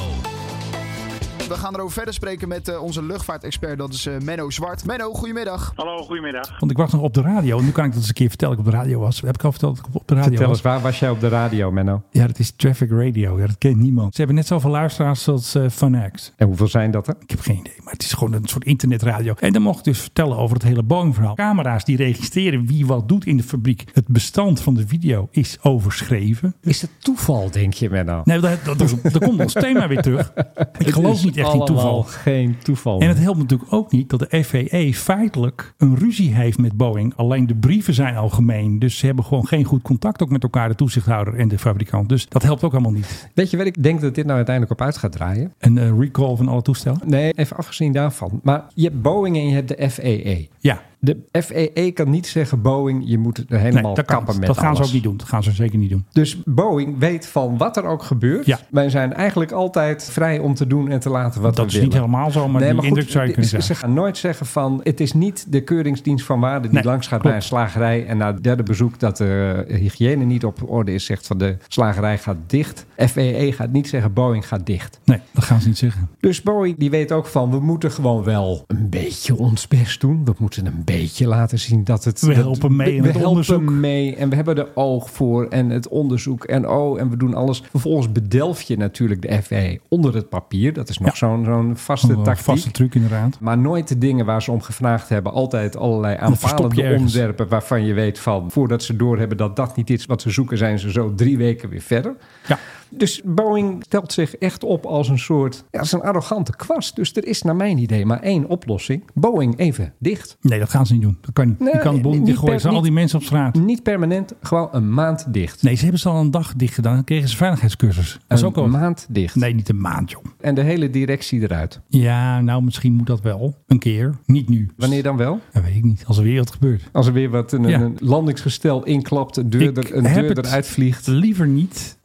We gaan erover verder spreken met uh, onze luchtvaartexpert, dat is uh, Menno Zwart. Menno, goedemiddag. Hallo, goedemiddag. Want ik wacht nog op de radio. Nu kan ik dat eens een keer vertellen dat ik op de radio was. Heb ik al verteld dat ik op de radio Vertel was? eens, waar was jij op de radio, Menno? Ja, dat is Traffic Radio. Ja, dat kent niemand. Ze hebben net zoveel luisteraars als uh, Fanax. En hoeveel zijn dat er? Ik heb geen idee, maar het is gewoon een soort internetradio. En dan mocht ik dus vertellen over het hele Boeing-verhaal. Camera's die registreren wie wat doet in de fabriek. Het bestand van de video is overschreven. Is het toeval, denk je, Menno? Nee, dat, dat, dat, dat komt ons thema weer terug. Ik geloof niet echt in toeval. Geen toeval. En het helpt natuurlijk ook niet dat de F A A feitelijk een ruzie heeft met Boeing. Alleen de brieven zijn algemeen. Dus ze hebben gewoon geen goed contact ook met elkaar, de toezichthouder en de fabrikant. Dus dat helpt ook helemaal niet. Weet je wat ik denk dat dit nou uiteindelijk op uit gaat draaien? Een uh, recall van alle toestellen? Nee, even afgezien daarvan. Maar je hebt Boeing en je hebt de F A A. Ja. De F A A kan niet zeggen, Boeing, je moet er helemaal nee, dat kappen kan. met Dat gaan alles. ze ook niet doen. Dat gaan ze zeker niet doen. Dus Boeing weet van wat er ook gebeurt. Ja. Wij zijn eigenlijk altijd vrij om te doen en te laten wat dat we is willen. niet helemaal zo, maar nee, die maar indruk goed, zou je kunnen ze, zeggen. ze gaan nooit zeggen van, het is niet de keuringsdienst van waarde die Nee, langs gaat klopt. bij een slagerij en na het derde bezoek dat de hygiëne niet op orde is, zegt van de slagerij gaat dicht. F A A gaat niet zeggen, Boeing gaat dicht. Nee, dat gaan ze niet zeggen. Dus Boeing die weet ook van, we moeten gewoon wel een beetje ons best doen. We moeten een beetje laten zien dat het... We dat, helpen mee in we het helpen onderzoek. mee en we hebben er oog voor en het onderzoek en oh, en we doen alles. Vervolgens bedelf je natuurlijk de F A A onder het papier. Dat is nog Ja. zo'n, zo'n vaste Een tactiek. vaste truc inderdaad. Maar nooit de dingen waar ze om gevraagd hebben. Altijd allerlei Dan verstop je aanpalende ergens. onderwerpen waarvan je weet van, voordat ze doorhebben dat dat niet is wat ze zoeken, zijn ze zo drie weken weer verder. Ja. Dus Boeing stelt zich echt op als een soort, ja, als een arrogante kwast. Dus er is naar mijn idee maar één oplossing. Boeing even dicht. Nee, dat gaan ze niet doen. Dat kan niet. Nee, je kan de boel niet niet dichtgooien. per- Ze al niet- die mensen op straat. Niet permanent, gewoon een maand dicht. Nee, ze hebben ze al een dag dicht gedaan. Dan kregen ze veiligheidscursus. Dat is Een ook al... maand dicht. Nee, niet een maand, joh. En de hele directie eruit. Ja, nou, misschien moet dat wel. Een keer. Niet nu. Wanneer dan wel? Dat weet ik niet. Als er weer wat gebeurt. Als er weer wat een, Ja. een landingsgestel inklapt, een deur, Ik er, een heb deur het eruit vliegt. Liever niet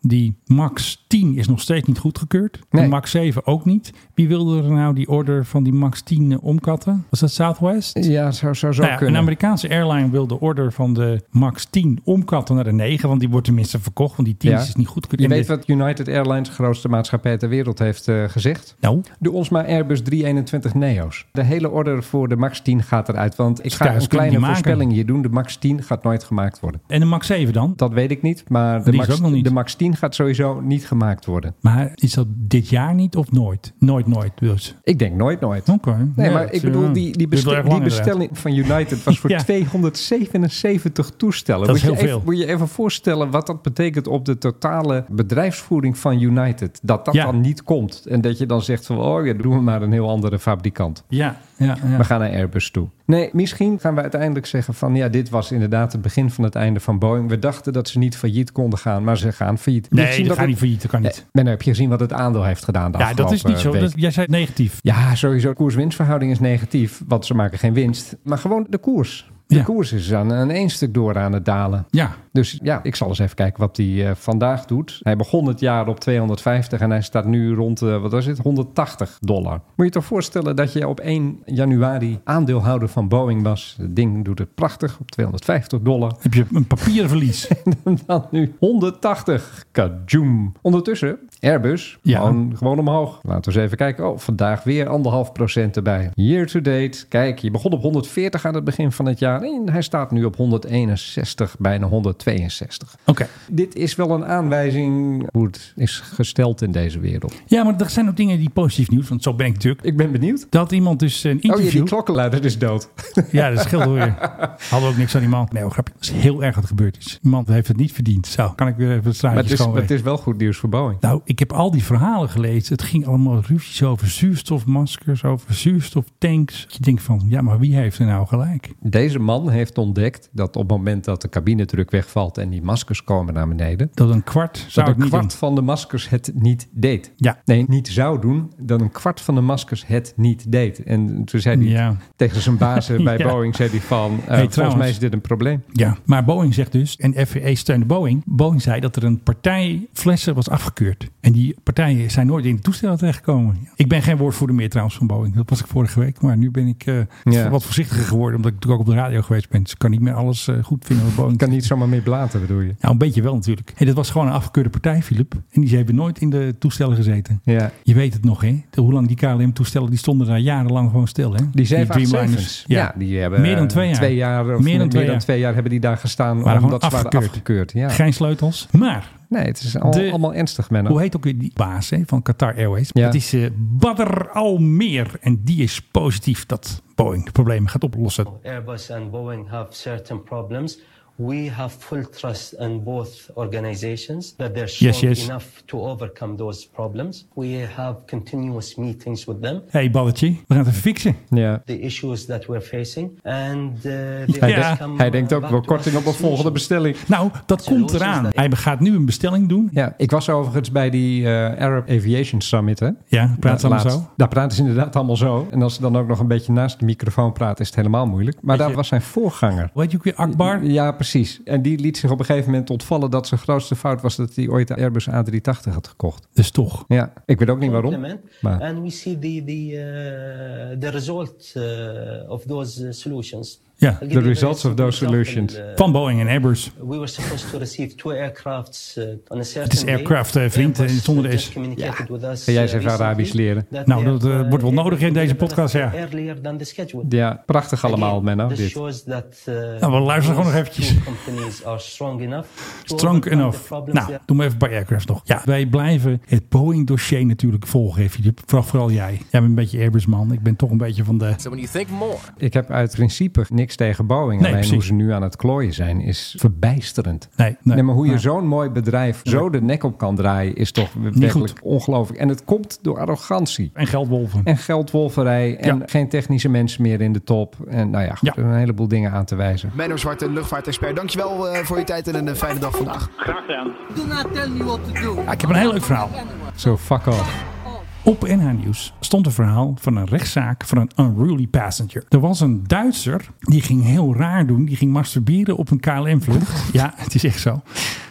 Die Max tien is nog steeds niet goedgekeurd. Nee. De Max zeven ook niet. Wie wilde er nou die order van die Max tien uh, omkatten? Was dat Southwest? Ja, zou zo, zo nou ja, kunnen. Een Amerikaanse airline wil de order van de Max tien omkatten naar de negen. Want die wordt tenminste verkocht. Want die tien Ja. is niet goedgekeurd. Je En weet de- wat United Airlines, de grootste maatschappij ter wereld, heeft uh, gezegd? Nou? Doe ons maar Airbus driehonderdeenentwintig neo's. De hele order voor de Max tien gaat eruit. Want ik ga Thuis een kunnen kleine die maken. voorspelling hier doen. De Max tien gaat nooit gemaakt worden. En de Max zeven dan? Dat weet ik niet. Maar de Die is Max, ook nog niet. de Max tien gaat sowieso niet gemaakt worden. Maar is dat dit jaar niet of nooit? Nooit, nooit dus. Ik denk nooit, nooit. Oké. Nee, Ja, maar dat ik is, bedoel, uh, die, die, duurt bestel- wel erg die lang bestelling van United was voor Ja. tweehonderdzevenenzeventig toestellen. Dat is moet, je heel even, veel. moet je even voorstellen wat dat betekent op de totale bedrijfsvoering van United. Dat dat Ja. dan niet komt. En dat je dan zegt van, oh ja, doen we maar een heel andere fabrikant. Ja, ja, ja. We gaan naar Airbus toe. Nee, misschien gaan we uiteindelijk zeggen van, ja, dit was inderdaad het begin van het einde van Boeing. We dachten dat ze niet failliet konden gaan, maar ze gaan failliet. Heb je Nee, gezien dat wat gaat het- niet failliet. Dat kan niet. Ben, heb je gezien wat het aandeel heeft gedaan de Ja, dat is afgelopen niet zo. week? Dat, jij zei negatief. Ja, sowieso. De koers-winstverhouding is negatief, want ze maken geen winst. Maar gewoon de koers. De Ja. koers is aan, aan één stuk door aan het dalen. Ja. Dus ja, ik zal eens even kijken wat hij uh, vandaag doet. Hij begon het jaar op tweehonderdvijftig en hij staat nu rond, uh, wat was het, honderdtachtig dollar. Moet je je toch voorstellen dat je op één januari aandeelhouder van Boeing was. Het ding doet het prachtig op tweehonderdvijftig dollar. Heb je een papieren verlies? En dan nu honderdtachtig. Kajoom. Ondertussen, Airbus, Ja. gewoon, gewoon omhoog. Laten we eens even kijken. Oh, vandaag weer anderhalf procent erbij. Year to date. Kijk, je begon op honderdveertig aan het begin van het jaar. En hij staat nu op honderdeenenzestig, bijna honderdtweeënzestig. Oké. Dit is wel een aanwijzing hoe het is gesteld in deze wereld. Ja, maar er zijn ook dingen die positief nieuws. Want zo ben ik natuurlijk. Ik ben benieuwd. Dat iemand dus een Oh ja, interview... die klokkenluider is dood. Ja, dat scheelt weer. Hadden ook niks aan die man. Nee, oh, grapje. Dat is heel erg wat er gebeurd is. Iemand heeft het niet verdiend. Zo, kan ik weer even het Maar straatje het is, schoon maar het is wel goed nieuws voor Boeing. Nou, ik heb al die verhalen gelezen. Het ging allemaal ruzies over zuurstofmaskers, over zuurstoftanks. Je denkt van, ja, maar wie heeft er nou gelijk? Deze man heeft ontdekt dat op het moment dat de cabinedruk wegvalt en die maskers komen naar beneden, Dat een kwart zou dat ik een niet kwart doen. van de maskers het niet deed. Ja. Nee, niet zou doen, dat een kwart van de maskers het niet deed. En toen zei hij Ja. tegen zijn bazen bij Ja. Boeing, zei hij van, uh, Hey, volgens trouwens. mij is dit een probleem. Ja, maar Boeing zegt dus, en F A A steunde Boeing. Boeing zei dat er een partij flessen was afgekeurd. En die partijen zijn nooit in de toestellen terechtgekomen. Ik ben geen woordvoerder meer trouwens van Boeing. Dat was ik vorige week. Maar nu ben ik uh, Ja. wat voorzichtiger geworden. Omdat ik natuurlijk ook op de radio geweest ben. Dus ik kan niet meer alles uh, goed vinden wat Boeing. Ik kan niet zomaar meer blaten, bedoel je? Nou, een beetje wel natuurlijk. Hey, dat was gewoon een afgekeurde partij, Philip. En die hebben nooit in de toestellen gezeten. Ja. Je weet het nog, hè? De, hoe lang die K L M-toestellen, die stonden daar jarenlang gewoon stil, hè? Die zeven acht Dreamliners. zevens. Ja, die hebben meer dan twee jaar. Twee jaar of meer dan twee, jaar. twee jaar hebben die daar gestaan Waren omdat ze gewoon waren afgekeurd. afgekeurd. Ja. Geen sleutels. Maar Nee, het is al, De- allemaal ernstig, Menno. hoe heet ook weer die baas hè, van Qatar Airways? Ja. Dat is uh, Badr Al-Meer. En die is positief dat Boeing de problemen gaat oplossen. Airbus and Boeing have certain problems. We have full trust in both organizations that they're strong Yes, yes. enough to overcome those problems. We have continuous meetings with them. Hey, ballertje, we gaan het even fixen. Ja. The issues that we're facing and uh, Ja. they Ja. come, Hij denkt ook back wel to korting us op een volgende bestelling. Nou, dat komt eraan. Hij gaat nu een bestelling doen. Ja, ik was overigens bij die uh, Arab Aviation Summit, hè? Ja, praat ze allemaal Laatst. zo? Daar praten ze inderdaad allemaal zo. En als ze dan ook nog een beetje naast de microfoon praten, is het helemaal moeilijk. Maar daar je- was zijn voorganger. Weet je ook weer Akbar? Ja, precies. En die liet zich op een gegeven moment ontvallen dat zijn grootste fout was dat hij ooit de Airbus A driehonderdtachtig had gekocht. Dus toch. Ja, ik weet ook niet waarom. implement. Maar And we see the the uh, the result uh, of those uh, solutions. Ja, I'll give the you a results very of those simple solutions. example, uh, Van Boeing en Airbus. We were supposed to receive two aircrafts uh, on a certain Het is day. aircraft, eh, vriend, Airbus, eh, zonder uh, de just S. communicated with us, Ga jij uh, eens even recently Arabisch leren? that Nou, they dat, are, eh, uh, wordt wel able nodig to in deze deliver podcast, us ja. earlier than the schedule. ja, prachtig allemaal, Again, Menno, this dit. shows that, uh, Nou, we luisteren gewoon nog those eventjes. two companies are strong enough to Strong overcome enough. the problems Nou, they doen we even bij Aircraft nog. Ja, wij blijven het Boeing-dossier natuurlijk volgen, hè, Filip. Vooral, vooral jij. Jij bent een beetje Airbus-man. Ik ben toch een beetje van de... So when you think more. Ik heb uit principe niks tegen Boeing. Nee, Alleen precies. hoe ze nu aan het klooien zijn is verbijsterend. Nee, nee, Nee, maar hoe je nee. zo'n mooi bedrijf zo de nek op kan draaien is toch werkelijk goed. ongelooflijk. En het komt door arrogantie. En geldwolven. En geldwolverij. En Ja. geen technische mensen meer in de top. En nou ja, goed, Ja. een heleboel dingen aan te wijzen. Menno Zwart, een luchtvaartexpert. Dankjewel uh, voor je tijd en een fijne dag vandaag. Graag gedaan. Ja, ik heb een heel leuk verhaal. Zo, fuck off. Op N H Nieuws stond een verhaal van een rechtszaak van een unruly passenger. Er was een Duitser die ging heel raar doen. Die ging masturberen op een K L M-vlucht. Ja, het is echt zo.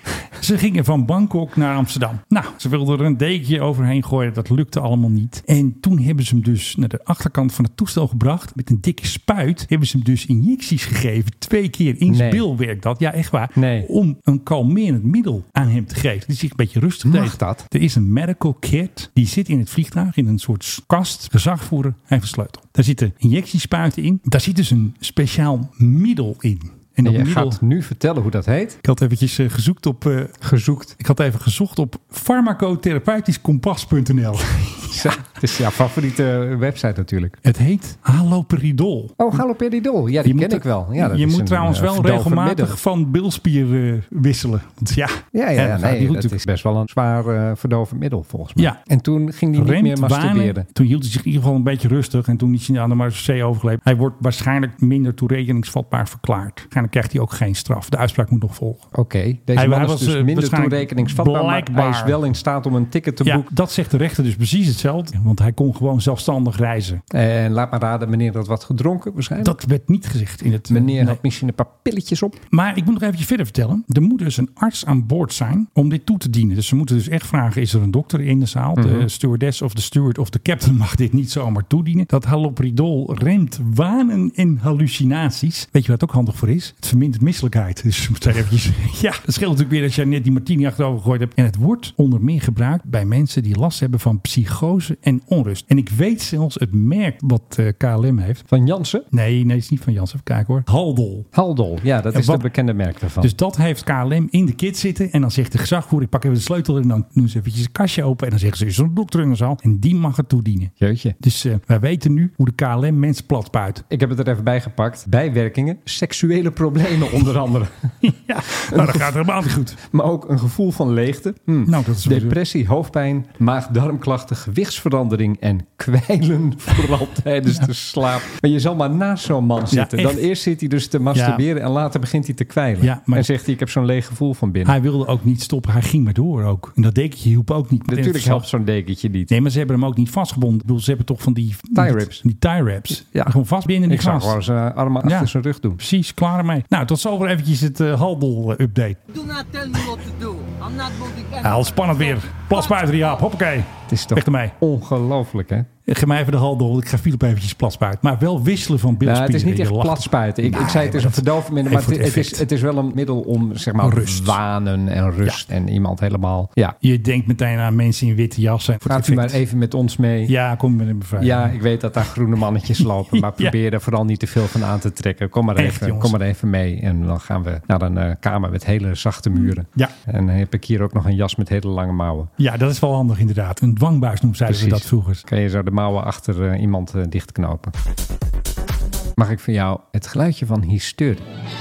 ze gingen van Bangkok naar Amsterdam. Nou, ze wilden er een dekentje overheen gooien. Dat lukte allemaal niet. En toen hebben ze hem dus naar de achterkant van het toestel gebracht. Met een dikke spuit hebben ze hem dus injecties gegeven. Twee keer in zijn Nee. bil werkt dat. Ja, echt waar. Nee. Om een kalmerend middel aan hem te geven. Die zich een beetje rustig deed. Mag dat? Er is een medical kit. Die zit in het vliegtuig. In een soort kast. Gezagvoerder. Hij heeft een sleutel. Daar zitten injectiespuiten in. Daar zit dus een speciaal middel in. En En dat je middel... gaat nu vertellen hoe dat heet. Ik had eventjes uh, gezoekt op... Uh, gezoekt. Ik had even gezocht op farmacotherapeutischkompas punt n l. Ja, het is jouw favoriete website natuurlijk. Het heet haloperidol. Oh, haloperidol. Ja, die je ken moet, ik wel. Ja, dat je is moet een, trouwens uh, wel regelmatig middel. van bilspier uh, wisselen. Want ja, ja, ja, ja nee, dat het is best wel een zwaar uh, verdovend middel volgens mij. Ja. En toen ging hij niet meer masturberen. Wanen, toen hield hij zich in ieder geval een beetje rustig. En toen is hij aan de Marseille overgeleefd. Hij wordt waarschijnlijk minder toerekeningsvatbaar verklaard. Waarschijnlijk krijgt hij ook geen straf. De uitspraak moet nog volgen. Oké, okay. deze hij, man hij is was, dus uh, minder toerekeningsvatbaar, maar hij is wel in staat om een ticket te ja, boeken. Dat zegt de rechter dus precies hetzelfde. Want hij kon gewoon zelfstandig reizen. En laat maar raden, meneer had wat gedronken waarschijnlijk? Dat werd niet gezegd in het... Meneer nee. had misschien een paar pilletjes op. Maar ik moet nog eventjes verder vertellen. Er moet dus een arts aan boord zijn om dit toe te dienen. Dus ze moeten dus echt vragen, is er een dokter in de zaal? Mm-hmm. De stewardess of de steward of de captain mag dit niet zomaar toedienen. Dat haloperidol remt wanen en hallucinaties. Weet je wat ook handig voor is? Het vermindert misselijkheid. Dus moet eventjes... Ja, dat scheelt natuurlijk weer als jij net die martini achterover gegooid hebt. En het wordt onder meer gebruikt bij mensen die last hebben van psychose en onrust. En ik weet zelfs het merk wat uh, K L M heeft. Van Janssen? Nee, nee, het is niet van Janssen. Even kijken hoor. Haldol. Haldol, ja, dat en is wat, het bekende merk daarvan. Dus dat heeft K L M in de kit zitten. En dan zegt de gezagvoerder, ik pak even de sleutel en dan doen ze eventjes een kastje open. En dan zeggen ze, is er een dokter in de zaal? En die mag het toedienen. Jeetje. Dus uh, wij weten nu hoe de K L M mensen plat spuit. Ik heb het er even bij gepakt. Bijwerkingen, seksuele problemen onder andere. Ja, nou, dat gaat helemaal niet goed. Maar ook een gevoel van leegte. Hm. Nou, dat is depressie, hoofdpijn, maag-darmklachten, gewichtsverandering en kwijlen. Vooral tijdens de slaap. Maar je zal maar naast zo'n man zitten. Ja, dan eerst zit hij dus te masturberen ja. en later begint hij te kwijlen. Ja, maar en zegt hij, ik heb zo'n leeg gevoel van binnen. Hij wilde ook niet stoppen. Hij ging maar door ook. En dat dekentje hielp ook niet. Natuurlijk helpt zo'n dekentje niet. Nee, maar ze hebben hem ook niet vastgebonden. Ik bedoel, ze hebben toch van die... Tie-wraps. Die tie-wraps. Ja. Gewoon vast binnen die ik gast. Ik zou gewoon zijn armen achter ja. zijn rug doen. Precies, klaar ermee. Nou, tot zover eventjes het uh, Haldol-update. Do not tell me what to do. I'm not moving. Ja, al spannend weer. Plas buiten, Jaap. Hoppakee. Het is toch ongelooflijk, hè? Ik ga mij even de Haldol. Ik ga Philip eventjes platspuiten. Maar wel wisselen van bilspieren. Nou, het is niet echt platspuiten. Ik, nee, ik zei het is een verdovend maar het, het, is, het is wel een middel om zeg maar rust. wanen en rust. Ja. En iemand helemaal... Ja. Je denkt meteen aan mensen in witte jassen. Gaat u maar even met ons mee. Ja, kom met een bevrijding. Ja, ik weet dat daar groene mannetjes lopen. Maar probeer ja. er vooral niet te veel van aan te trekken. Kom maar, echt, even, kom maar even mee. En dan gaan we naar een uh, kamer met hele zachte muren. Ja. En dan heb ik hier ook nog een jas met hele lange mouwen. Ja, dat is wel handig inderdaad. Een dwangbuis noemen zij ze dat vroeger. Kan je zo de mouwen achter uh, iemand uh, dichtknopen. Mag ik voor jou het geluidje van hysterie?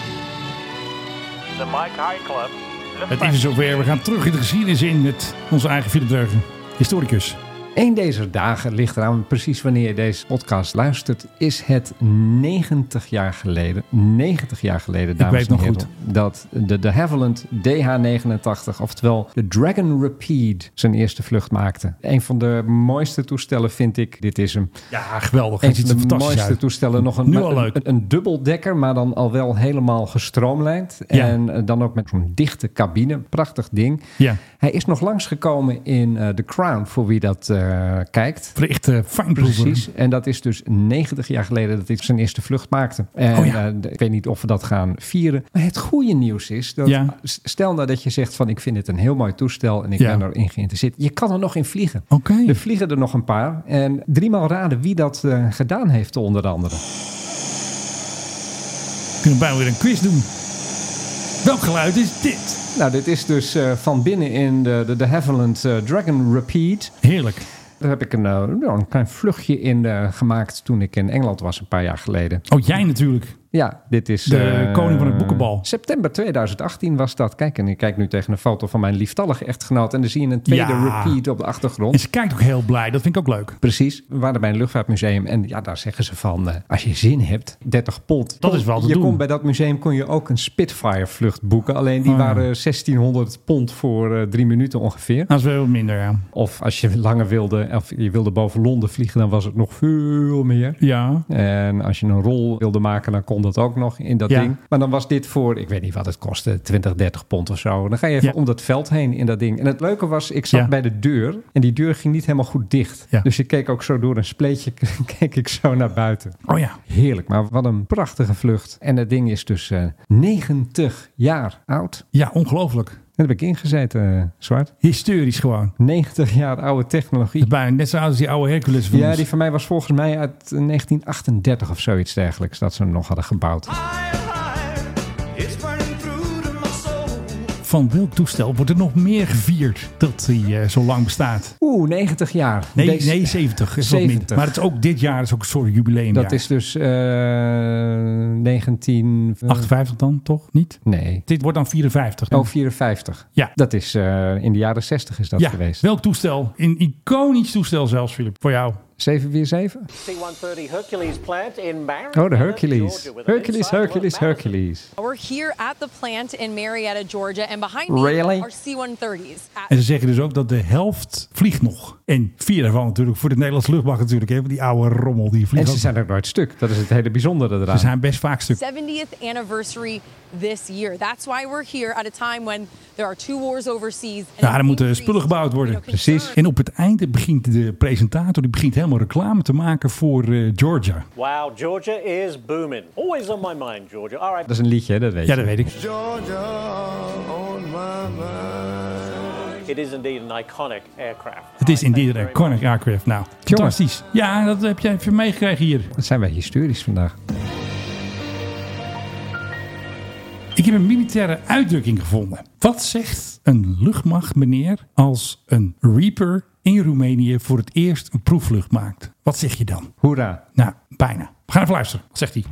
De Mike High Club. Het is zover. We gaan terug in de geschiedenis in met onze eigen Philip Dreugen, historicus. Een deze dagen, ligt eraan precies wanneer je deze podcast luistert, is het negentig jaar geleden, negentig jaar geleden, dames Ik weet en heren, nog goed. dat de de Havilland D H negenentachtig, oftewel de Dragon Rapide, zijn eerste vlucht maakte. Een van de mooiste toestellen vind ik, dit is hem. Ja, geweldig. Een van de mooiste uit. toestellen, nog een, nu al een, leuk. Een, een dubbeldekker, maar dan al wel helemaal gestroomlijnd. Ja. En dan ook met zo'n dichte cabine, prachtig ding. Ja. Hij is nog langsgekomen in uh, The Crown, voor wie dat uh, kijkt. Voor de echte fijnproever. Precies. En dat is dus negentig jaar geleden dat hij zijn eerste vlucht maakte. En oh ja. uh, ik weet niet of we dat gaan vieren. Maar het goede nieuws is, dat ja. stel nou dat je zegt van ik vind het een heel mooi toestel en ik ja. ben erin geïnteresseerd. Je kan er nog in vliegen. Okay. Er vliegen er nog een paar. En driemaal raden wie dat uh, gedaan heeft onder andere. We kunnen bijna weer een quiz doen. Welk geluid is dit? Nou, dit is dus uh, van binnen in de, de, de Havilland uh, Dragon Rapide. Heerlijk. Daar heb ik een, uh, een klein vluchtje in uh, gemaakt toen ik in Engeland was een paar jaar geleden. Oh, jij natuurlijk. Ja, dit is... De uh, koning van het boekenbal. September tweeduizend achttien was dat. Kijk, en ik kijk nu tegen een foto van mijn lieftallige echtgenoot. En dan zie je een tweede ja. repeat op de achtergrond. En ze kijkt ook heel blij. Dat vind ik ook leuk. Precies. We waren bij een luchtvaartmuseum. En ja, daar zeggen ze van... Uh, als je zin hebt, dertig pond. Dat is wel te je doen. Kon, bij dat museum kon je ook een Spitfire vlucht boeken. Alleen die oh. waren zestienhonderd pond voor uh, drie minuten ongeveer. Dat is wel minder, ja. Of als je langer wilde... Of je wilde boven Londen vliegen, dan was het nog veel meer. Ja. En als je een rol wilde maken, dan kon dat ook nog in dat ja. ding. Maar dan was dit voor, ik weet niet wat het kostte, twintig, dertig pond of zo. Dan ga je even ja. om dat veld heen in dat ding. En het leuke was, ik zat ja. bij de deur en die deur ging niet helemaal goed dicht. Ja. Dus ik keek ook zo door een spleetje, keek ik zo naar buiten. Oh ja. Heerlijk, maar wat een prachtige vlucht. En dat ding is dus uh, negentig jaar oud. Ja, ongelooflijk. Daar heb ik ingezeten, uh, Zwart. Historisch gewoon. negentig jaar oude technologie. Dat is bijna net zo oud als die oude Hercules van Ja, ons. die van mij was volgens mij uit negentien achtendertig of zoiets dergelijks. Dat ze hem nog hadden gebouwd. Van welk toestel wordt er nog meer gevierd dat hij uh, zo lang bestaat? Oeh, negentig jaar. Nee, Deze... nee zeventig. Is zeventig. Maar het is ook dit jaar, is ook een soort jubileumjaar. Dat is dus uh, negentien... achtenvijftig dan, toch? Niet? Nee. Dit wordt dan vierenvijftig. Oh, vierenvijftig. Ja. Dat is uh, in de jaren zestig is dat ja. geweest. Welk toestel? Een iconisch toestel zelfs, Philip. Voor jou. zeven vier zeven? C honderddertig Hercules plant in Marietta, oh, de Hercules. Hercules, Hercules, Hercules. We're here at the plant in Marietta, Georgia. And behind me really? are C honderddertig's. En ze zeggen dus ook dat de helft vliegt nog. En vier daarvan natuurlijk voor de Nederlandse luchtmacht natuurlijk. Hè, die oude rommel die vliegt. En ze zijn ook nooit stuk. Dat is het hele bijzondere eraan. Ze zijn best vaak stuk. seventieth anniversary this year. That's why we're here at a time when there are two wars overseas. Ja, er moeten spullen gebouwd worden. Precies. En op het einde begint de presentator die begint helemaal reclame te maken voor uh, Georgia. Wow, Georgia is booming. Always on my mind, Georgia. All right. Dat is een liedje, hè? Dat weet je. Ja, dat weet ik. Georgia on my mind. It is indeed an iconic aircraft. Het is indeed een iconic aircraft. Nou, fantastisch. Ja, dat heb jij even meegekregen hier. Dat zijn wij historisch vandaag. Ik heb een militaire uitdrukking gevonden. Wat zegt een luchtmacht, meneer, als een Reaper in Roemenië voor het eerst een proefvlucht maakt? Wat zeg je dan? Hoera. Nou, bijna. We gaan even luisteren. Wat zegt hij?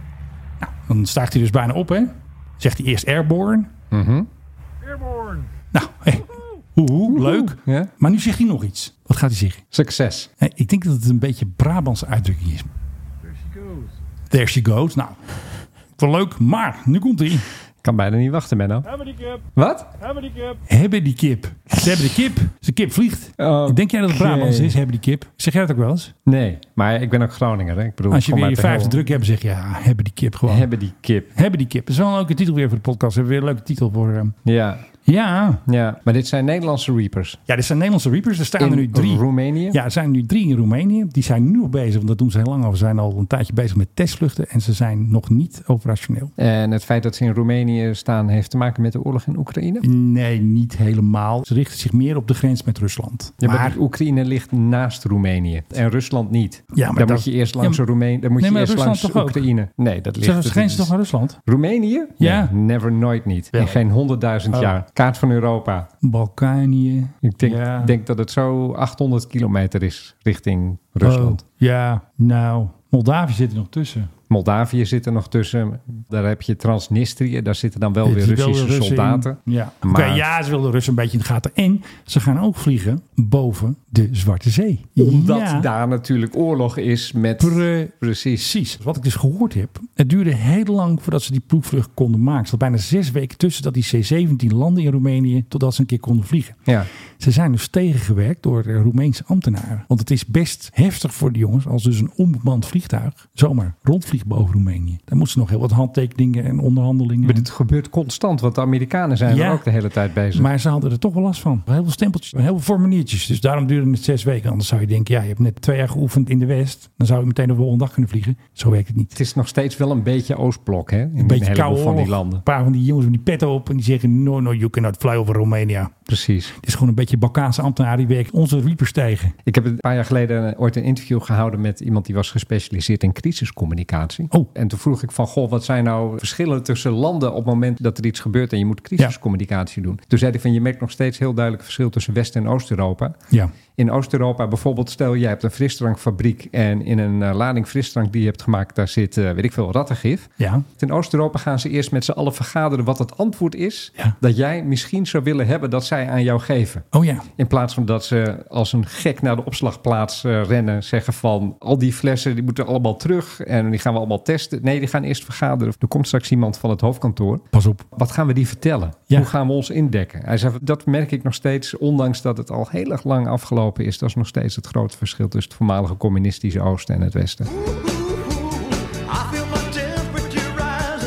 Nou, dan stijgt hij dus bijna op, hè? Zegt hij eerst airborne. Mm-hmm. Airborne. Nou, hé. Hey. Oeh, leuk. Ja. Maar nu zegt hij nog iets. Wat gaat hij zeggen? Succes. Hey, ik denk dat het een beetje Brabantse uitdrukking is. There she goes. There she goes. Nou, wel leuk, maar nu komt hij. Ik kan bijna niet wachten, Menno. Hebben die kip. Wat? Hebben die kip. Hebben die kip. Ze hebben de kip. De kip vliegt. Okay. Denk jij dat het Brabants is? Hebben die kip. Zeg jij dat ook wel eens? Nee, maar ik ben ook Groninger. Hè? Ik bedoel, als je weer je vijfde heel... druk hebt, zeg je ja, hebben die kip gewoon. Hebben die kip. Hebben die kip. Dat is wel een leuke titel weer voor de podcast. We hebben weer een leuke titel voor hem. Ja. Ja. Ja, maar dit zijn Nederlandse Reapers. Ja, dit zijn Nederlandse Reapers. Er staan in er nu drie. Roemenië? Ja, er zijn nu drie in Roemenië. Die zijn nu nog bezig, want dat doen ze heel lang al. Ze zijn al een tijdje bezig met testvluchten en ze zijn nog niet operationeel. En het feit dat ze in Roemenië staan heeft te maken met de oorlog in Oekraïne? Nee, niet helemaal. Ze richten zich meer op de grens met Rusland. Ja, maar, maar Oekraïne ligt naast Roemenië en Rusland niet. Ja, maar dan dat, moet je eerst langs ja, Roemenië. Dan moet nee, je eerst Rusland langs toch Oekraïne. Ook? Nee, dat ligt. Zijn de grenzen toch naar Rusland? Roemenië? Ja. Nee, never, nooit niet. Wel. In geen honderdduizend Oh. jaar. Kaart van Europa. Balkanië. Ik denk, ja. denk dat het zo achthonderd kilometer is richting Rusland. Oh, ja, nou, Moldavië zit er nog tussen. Moldavië zit er nog tussen. Daar heb je Transnistrië. Daar zitten dan wel Het weer Russische Russen soldaten. In. Ja. Maar... Okay, ja, ze wilden de Russen een beetje in de gaten. En ze gaan ook vliegen boven de Zwarte Zee. Omdat ja. daar natuurlijk oorlog is met... Pre- Precies. Precies. Wat ik dus gehoord heb. Het duurde heel lang voordat ze die proefvlucht konden maken. Er zat bijna zes weken tussen dat die C zeventien landde in Roemenië. Totdat ze een keer konden vliegen. Ja. Ze zijn dus tegengewerkt door Roemeense ambtenaren. Want het is best heftig voor de jongens als dus een onbemand vliegtuig zomaar rondvliegt boven Roemenië. Daar moeten ze nog heel wat handtekeningen en onderhandelingen. Maar dit gebeurt constant, want de Amerikanen zijn ja, er ook de hele tijd bezig. Maar ze hadden er toch wel last van. Heel veel stempeltjes, heel veel formuliertjes. Dus daarom duurde het zes weken. Anders zou je denken, ja, je hebt net twee jaar geoefend in de West. Dan zou je meteen de volgende dag kunnen vliegen. Zo werkt het niet. Het is nog steeds wel een beetje Oostblok, hè? In een beetje een koude van die oorlog. landen. Een paar van die jongens met die pet op en die zeggen, no, no, you cannot fly over Romania. Precies. Het is gewoon een beetje Balkaanse ambtenaren die werken onze Reapers tegen. Ik heb een paar jaar geleden ooit een interview gehouden met iemand die was gespecialiseerd in crisiscommunicatie. Oh. En toen vroeg ik van, goh, wat zijn nou verschillen tussen landen op het moment dat er iets gebeurt en je moet crisiscommunicatie doen? Toen zei hij van, je merkt nog steeds heel duidelijk verschil tussen West- en Oost-Europa. Ja. In Oost-Europa bijvoorbeeld, stel jij hebt een frisdrankfabriek en in een uh, lading frisdrank die je hebt gemaakt, daar zit, uh, weet ik veel, rattengif. Ja. In Oost-Europa gaan ze eerst met z'n allen vergaderen wat het antwoord is ja. dat jij misschien zou willen hebben dat zij aan jou geven. Oh ja. In plaats van dat ze als een gek naar de opslagplaats uh, rennen, zeggen van al die flessen die moeten allemaal terug en die gaan we allemaal testen. Nee, die gaan eerst vergaderen. Er komt straks iemand van het hoofdkantoor. Pas op. Wat gaan we die vertellen? Ja. Hoe gaan we ons indekken? Hij zei, dat merk ik nog steeds, ondanks dat het al heel erg lang afgelopen is. Dat is nog steeds het grote verschil tussen het voormalige communistische Oosten en het Westen.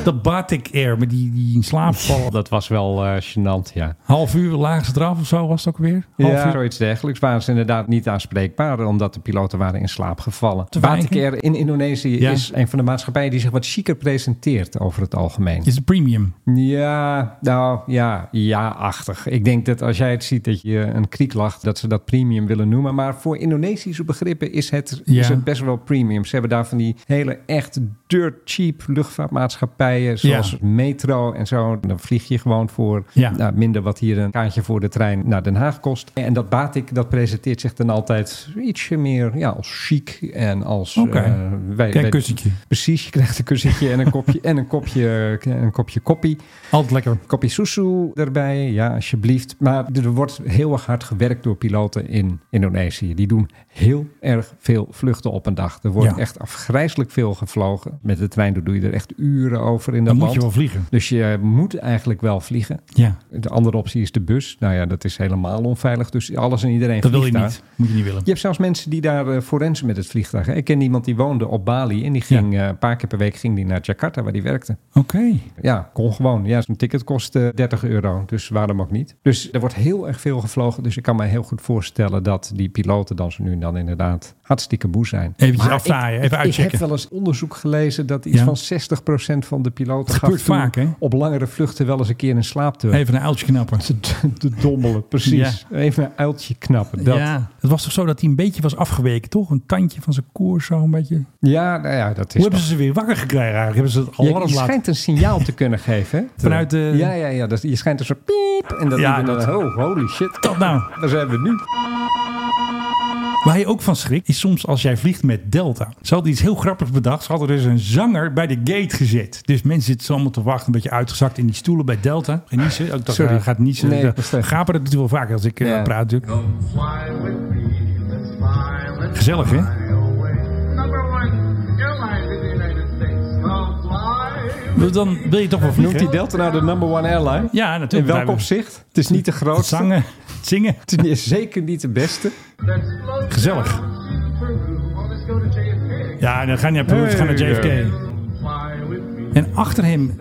Dat Batik Air met die, die in slaap vallen. Dat was wel uh, gênant, ja. Half uur lagen ze eraf of zo was het ook weer? Half ja, uur. zoiets dergelijks. Waren ze inderdaad niet aanspreekbaar, omdat de piloten waren in slaap gevallen. Batik Air in Indonesië ja. is een van de maatschappijen die zich wat chiquer presenteert over het algemeen. Is het premium? Ja, nou ja, ja-achtig. Ik denk dat als jij het ziet dat je een kriek lacht, dat ze dat premium willen noemen. Maar voor Indonesische begrippen is het, ja. is het best wel premium. Ze hebben daar van die hele echt dirt cheap luchtvaartmaatschappijen, zoals ja. Metro en zo. Dan vlieg je gewoon voor ja. nou, minder wat hier een kaartje voor de trein naar Den Haag kost. En dat Batik, dat presenteert zich dan altijd ietsje meer ja, als chic en als... Oké, okay. uh, wij, Kijk, kussentje. Precies, je krijgt een kussentje en een kopje en een kopje, een kopje koppie. Altijd lekker. Kopje susu erbij, ja, alsjeblieft. Maar er wordt heel erg hard gewerkt door piloten in Indonesië. Die doen heel erg veel vluchten op een dag. Er wordt ja. echt afgrijselijk veel gevlogen. Met de trein doe je er echt uren over in de Dan band. moet je wel vliegen. Dus je moet eigenlijk wel vliegen. Ja. De andere optie is de bus. Nou ja, dat is helemaal onveilig. Dus alles en iedereen dat vliegt daar. Dat wil je niet. Moet je niet willen. Je hebt zelfs mensen die daar uh, forensen met het vliegtuig. Hè? Ik ken iemand die woonde op Bali. En die ging ja. uh, een paar keer per week ging die naar Jakarta, waar die werkte. Oké. Okay. Ja, kon gewoon. Ja, zo'n ticket kost uh, dertig euro. Dus waarom ook niet. Dus er wordt heel erg veel gevlogen. Dus ik kan me heel goed voorstellen dat die piloten dan zo nu en dan inderdaad hartstikke moe zijn. Eventjes afzaaien, even uitchecken. Ik heb wel eens onderzoek gelezen dat iets ja. van zestig procent van de piloten gebeurt vaak, hè? Op langere vluchten wel eens een keer in slaap te. Even een uiltje knappen. Te, te dommelen, precies. Ja. Even een uiltje knappen. Dat. Ja, het was toch zo dat hij een beetje was afgeweken, toch? Een tandje van zijn koers zo een beetje. Ja, nou ja, dat is. Hoe hebben ze ze weer wakker gekregen eigenlijk? Hebben ze het al ja, je schijnt laten... een signaal te kunnen geven, hè? Vanuit de... Ja, ja, ja. Dat, je schijnt een soort piep. En dat ja, dan, dat... oh, holy shit. Dat nou. Daar zijn we nu. Waar je ook van schrikt, is soms als jij vliegt met Delta. Ze hadden iets heel grappigs bedacht. Ze hadden dus een zanger bij de gate gezet. Dus mensen zitten zo allemaal te wachten, een beetje uitgezakt in die stoelen bij Delta. Geen niezen. Ook dat uh, gaat niezen. Nee, uh, gapen, dat doet wel vaak als ik uh, ja. praat natuurlijk. Gezellig, hè? Dan wil je toch wel vliegen. Noemt die Delta nou de number one airline? Ja, natuurlijk. In welk opzicht? Het is niet de grootste. Zangen, zingen. Het is zeker niet de beste. Gezellig. Ja, dan gaan je naar, hey, gaan naar J F K. Ja. En achter hem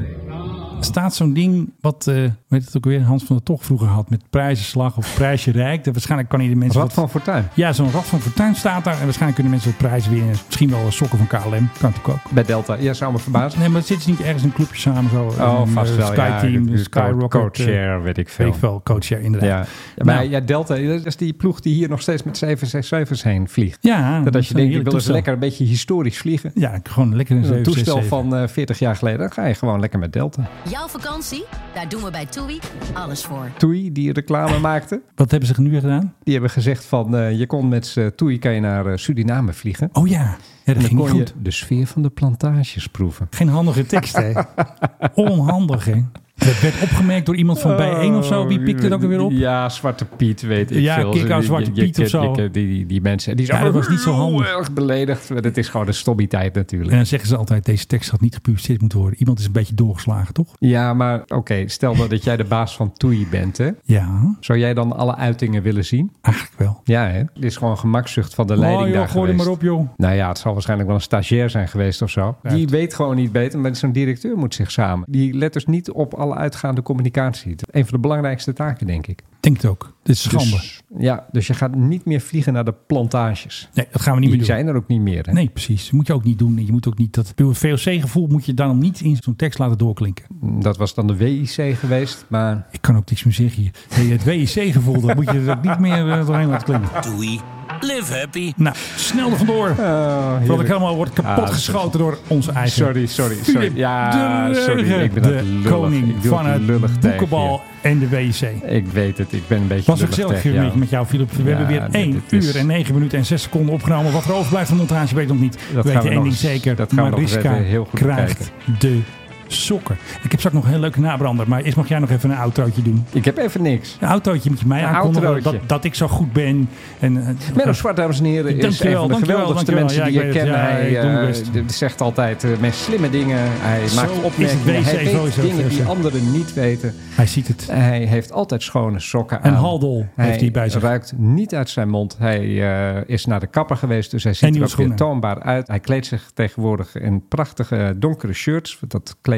staat zo'n ding wat, uh, weet het ook weer, Hans van der Tocht vroeger had met prijzenslag of prijsje rijk. Dat waarschijnlijk kan hij de mensen... Rad wat, van Fortuin. Ja, zo'n Rad van Fortuin staat daar en waarschijnlijk kunnen mensen wat prijzen winnen. Misschien wel sokken van K L M. Kan natuurlijk ook. Bij Delta. Ja, zou me verbazen. Nee, maar het zit niet ergens in een clubje samen zo. Oh, een, vast uh, wel. Skyteam, ja, Skyrocket. Codeshare, weet ik veel. Weet ik veel, Codeshare inderdaad. Ja, ja maar nou. ja, Delta, dat is die ploeg die hier nog steeds met zeven zes zeven's heen vliegt. Ja. Dat als je denkt, ik wil eens lekker een beetje historisch vliegen. Ja, gewoon lekker een, een toestel van uh, veertig jaar geleden. Dan ga je gewoon lekker met Delta. Jouw vakantie? Daar doen we bij TUI alles voor. TUI, die reclame maakte. Wat hebben ze nu weer gedaan? Die hebben gezegd van, uh, je kon met uh, TUI kan je naar uh, Suriname vliegen. Oh ja. Ja, dat en dan ging kon goed. je de sfeer van de plantages proeven. Geen handige tekst, hè? Onhandig, hè? Het werd opgemerkt door iemand van B één of zo. Wie pikt het ook weer op? Ja, Zwarte Piet, weet ik ja, veel. Ja, Kik Zwarte je, Piet je, of zo. Je, die, die, die mensen. Die ja, dat was niet zo handig. Erg beledigd. Het is gewoon de stobby-tijd natuurlijk. En dan zeggen ze altijd, deze tekst had niet gepubliceerd moeten worden. Iemand is een beetje doorgeslagen, toch? Ja, maar oké. Okay, stel nou dat jij de baas van TUI bent, hè? Ja. Zou jij dan alle uitingen willen zien? Eigenlijk wel. Ja, hè? Dit is gewoon gemakzucht van de leiding oh, joh, daar gooi geweest. er maar op, joh. Nou ja, het zal waarschijnlijk wel een stagiair zijn geweest of zo. Ja, die het... weet gewoon niet beter, maar zo'n directeur moet zich samen. Die let dus niet op alle uitgaande communicatie. Een van de belangrijkste taken, denk ik. Denk het ook. Dit is schande. Dus, ja, dus je gaat niet meer vliegen naar de plantages. Nee, dat gaan we niet Die meer doen. Die zijn er ook niet meer. Hè? Nee, precies. Dat moet je ook niet doen. Je moet ook niet dat V O C-gevoel moet je dan niet in zo'n tekst laten doorklinken. Dat was dan de W I C geweest, maar... Ik kan ook niks meer zeggen hier. Nee, het W I C-gevoel, dat moet je er ook niet meer uh, doorheen laten klinken. Doei. Live happy. Nou, snel er vandoor. Oh, Voordat ik helemaal word kapot ah, geschoten door onze eigen... Sorry, sorry, sorry. Ja, de sorry. Ik ben de lullig. koning ik van het boekenbal en de W I C. Ik weet het, ik ben een beetje was een gezellig uur met jou, Philip. We ja, hebben weer één uur is... en negen minuten en zes seconden opgenomen. Wat er overblijft van de montage weet ik nog niet. Dat we weten één ding zeker. Dat gaan we Mariska nog heel goed krijgt bekijken. de sokken. Ik heb straks nog een heel leuke nabrander, maar eerst mag jij nog even een outrootje doen. Ik heb even niks. Een outrootje moet je mij aankondigen dat, dat ik zo goed ben. En, uh, Menno Zwart, dames en heren, is een van de geweldigste mensen die je kent. Ja, hij uh, zegt altijd uh, met slimme dingen. Hij zo maakt opmerkingen. Hij weet dingen die anderen niet weten. Hij ziet het. Hij heeft altijd schone sokken aan. En Haldol heeft hij bij zich. Hij ruikt niet uit zijn mond. Hij uh, is naar de kapper geweest, dus hij ziet er ook weer toonbaar uit. Hij kleedt zich tegenwoordig in prachtige donkere shirts. Dat kleedt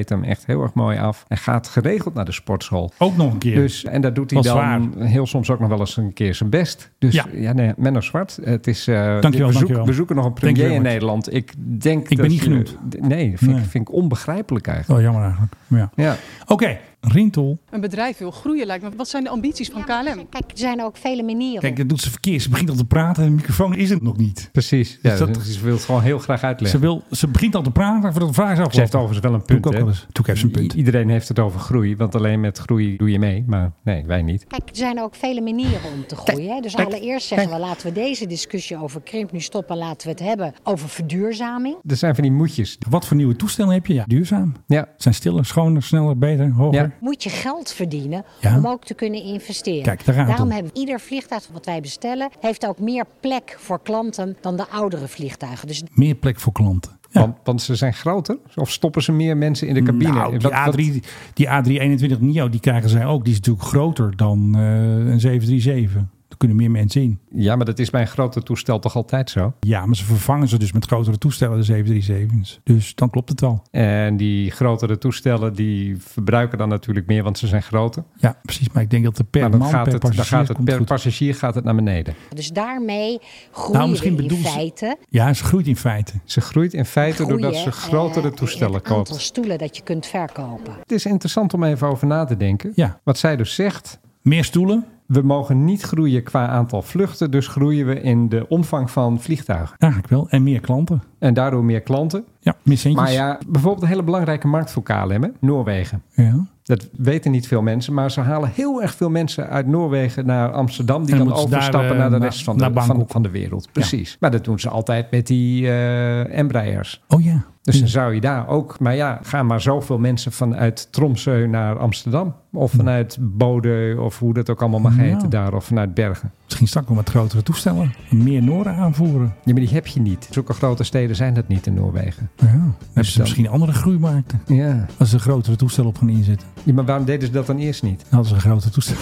treedt hem echt heel erg mooi af. Hij gaat geregeld naar de sportschool. Ook nog een keer. Dus, en daar doet hij Was dan zwaar. heel soms ook nog wel eens een keer zijn best. Dus ja, ja nee, Menno Zwart. Het is, uh, dankjewel, we, zoek, dankjewel. we zoeken nog een premier Dankjewel, in Nederland. Ik denk Ik dat ben niet je, genoemd. Nee, dat vind, Nee. Ik, vind ik onbegrijpelijk eigenlijk. Oh, jammer eigenlijk. Ja. Ja. Oké, okay. Rintel. Een bedrijf wil groeien lijkt me. Wat zijn de ambities van K L M? Kijk, er zijn ook vele manieren. Kijk, dat doet ze verkeerd. Ze begint al te praten en de microfoon is het nog niet. Precies. Dus Ja, dat- dus ze wil het gewoon heel graag uitleggen. Ze, wil, ze begint al te praten voordat de vraag is afgelopen. Ze heeft overigens wel een punt. Doe ik ook hè? wel eens. Doe ik even een punt. I- Iedereen heeft het over groei, want alleen met groei doe je mee. Maar nee, wij niet. Kijk, er zijn ook vele manieren om te groeien. Hè? Dus kijk, allereerst zeggen we, laten we deze discussie over krimp nu stoppen. Laten we het hebben over verduurzaming. Er zijn van die moedjes. Wat voor nieuwe toestellen heb je? Ja, duurzaam. Ja. Het zijn stiller, schoner, sneller, beter, hoger. Ja. Moet je geld verdienen Ja. om ook te kunnen investeren. Kijk, daar gaat het Daarom om. hebben we ieder vliegtuig wat wij bestellen, heeft ook meer plek voor klanten dan de oudere vliegtuigen. Dus Meer plek voor klanten. Ja. Want, want ze zijn groter? Of stoppen ze meer mensen in de cabine? Nou, die, Wat- A wat- drie, die A drie eenentwintig neo, die krijgen zij ook. Die is natuurlijk groter dan uh, een zeven drie zeven. Er kunnen meer mensen in. Ja, maar dat is bij een groter toestel toch altijd zo? Ja, maar ze vervangen ze dus met grotere toestellen, de zeven drie zevens. Dus dan klopt het wel. En die grotere toestellen die verbruiken dan natuurlijk meer, want ze zijn groter. Ja, precies. Maar ik denk dat de per Maar dan man, gaat per het, dan passagier gaat het komt per goed. passagier gaat het naar beneden. Dus daarmee groeien Nou, misschien we in bedoelt ze- feite. Ja, ze groeit in feite. Ze groeit in feite groeien, doordat ze grotere eh, toestellen het aantal koopt. stoelen dat je kunt verkopen. Het is interessant om even over na te denken. Ja. Wat zij dus zegt, Meer stoelen? we mogen niet groeien qua aantal vluchten, dus groeien we in de omvang van vliegtuigen. Eigenlijk wel. En meer klanten. En daardoor meer klanten. Ja, meer centjes. Maar ja, bijvoorbeeld een hele belangrijke markt voor K L M, hè? Noorwegen. Ja. Dat weten niet veel mensen, maar ze halen heel erg veel mensen uit Noorwegen naar Amsterdam. Die En dan dan moeten ze daar, overstappen eh, naar de naar- rest van naar de, van, Bangkok. van de wereld. Precies. Maar dat doen ze altijd met die eh Embraers. Oh ja. Dus dan zou je daar ook... Maar ja, gaan maar zoveel mensen vanuit Tromsø naar Amsterdam. Of vanuit Bodø, of hoe dat ook allemaal mag Nou. heten daar. Of vanuit Bergen. Misschien straks wel met grotere toestellen. Meer Noren aanvoeren. Ja, maar die heb je niet. Zulke grote steden zijn dat niet in Noorwegen. Ja. Dan hebben ze dan- misschien andere groeimarkten. Ja. Als ze een grotere toestel op gaan inzetten. Ja, maar waarom deden ze dat dan eerst niet? Dan hadden ze een grotere toestel.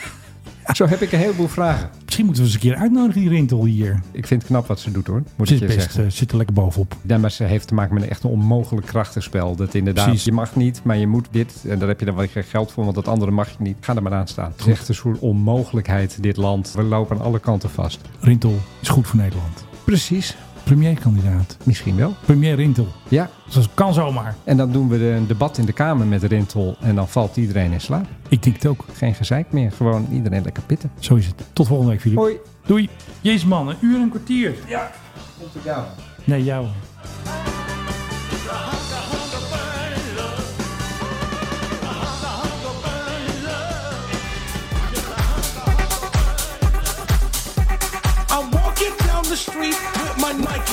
Zo heb ik een heleboel vragen. Misschien moeten we eens een keer uitnodigen, die Rintel hier. Ik vind het knap wat ze doet, hoor. Moet Zit ik je best, zeggen. eh, zit er lekker bovenop. Ja, maar ze heeft te maken met een echt een onmogelijk krachtenspel. Dat inderdaad, Precies. je mag niet, maar je moet dit. En daar heb je dan wel geen geld voor, want dat andere mag je niet. Ga er maar aan staan. Het is echt een soort onmogelijkheid, dit land. We lopen aan alle kanten vast. Rintel is goed voor Nederland. Precies. Premierkandidaat. Misschien wel. Premier Rintel. Ja. Dat kan zomaar. En dan doen we een debat in de Kamer met Rintel. En dan valt iedereen in slaap. Ik denk het ook. Geen gezeik meer. Gewoon iedereen lekker pitten. Zo is het. Tot volgende week, Filip. Hoi. Doei. Jezus man, een uur en een kwartier. Ja. Komt op jou. Nee, jou. I'm walking down the street with my Nike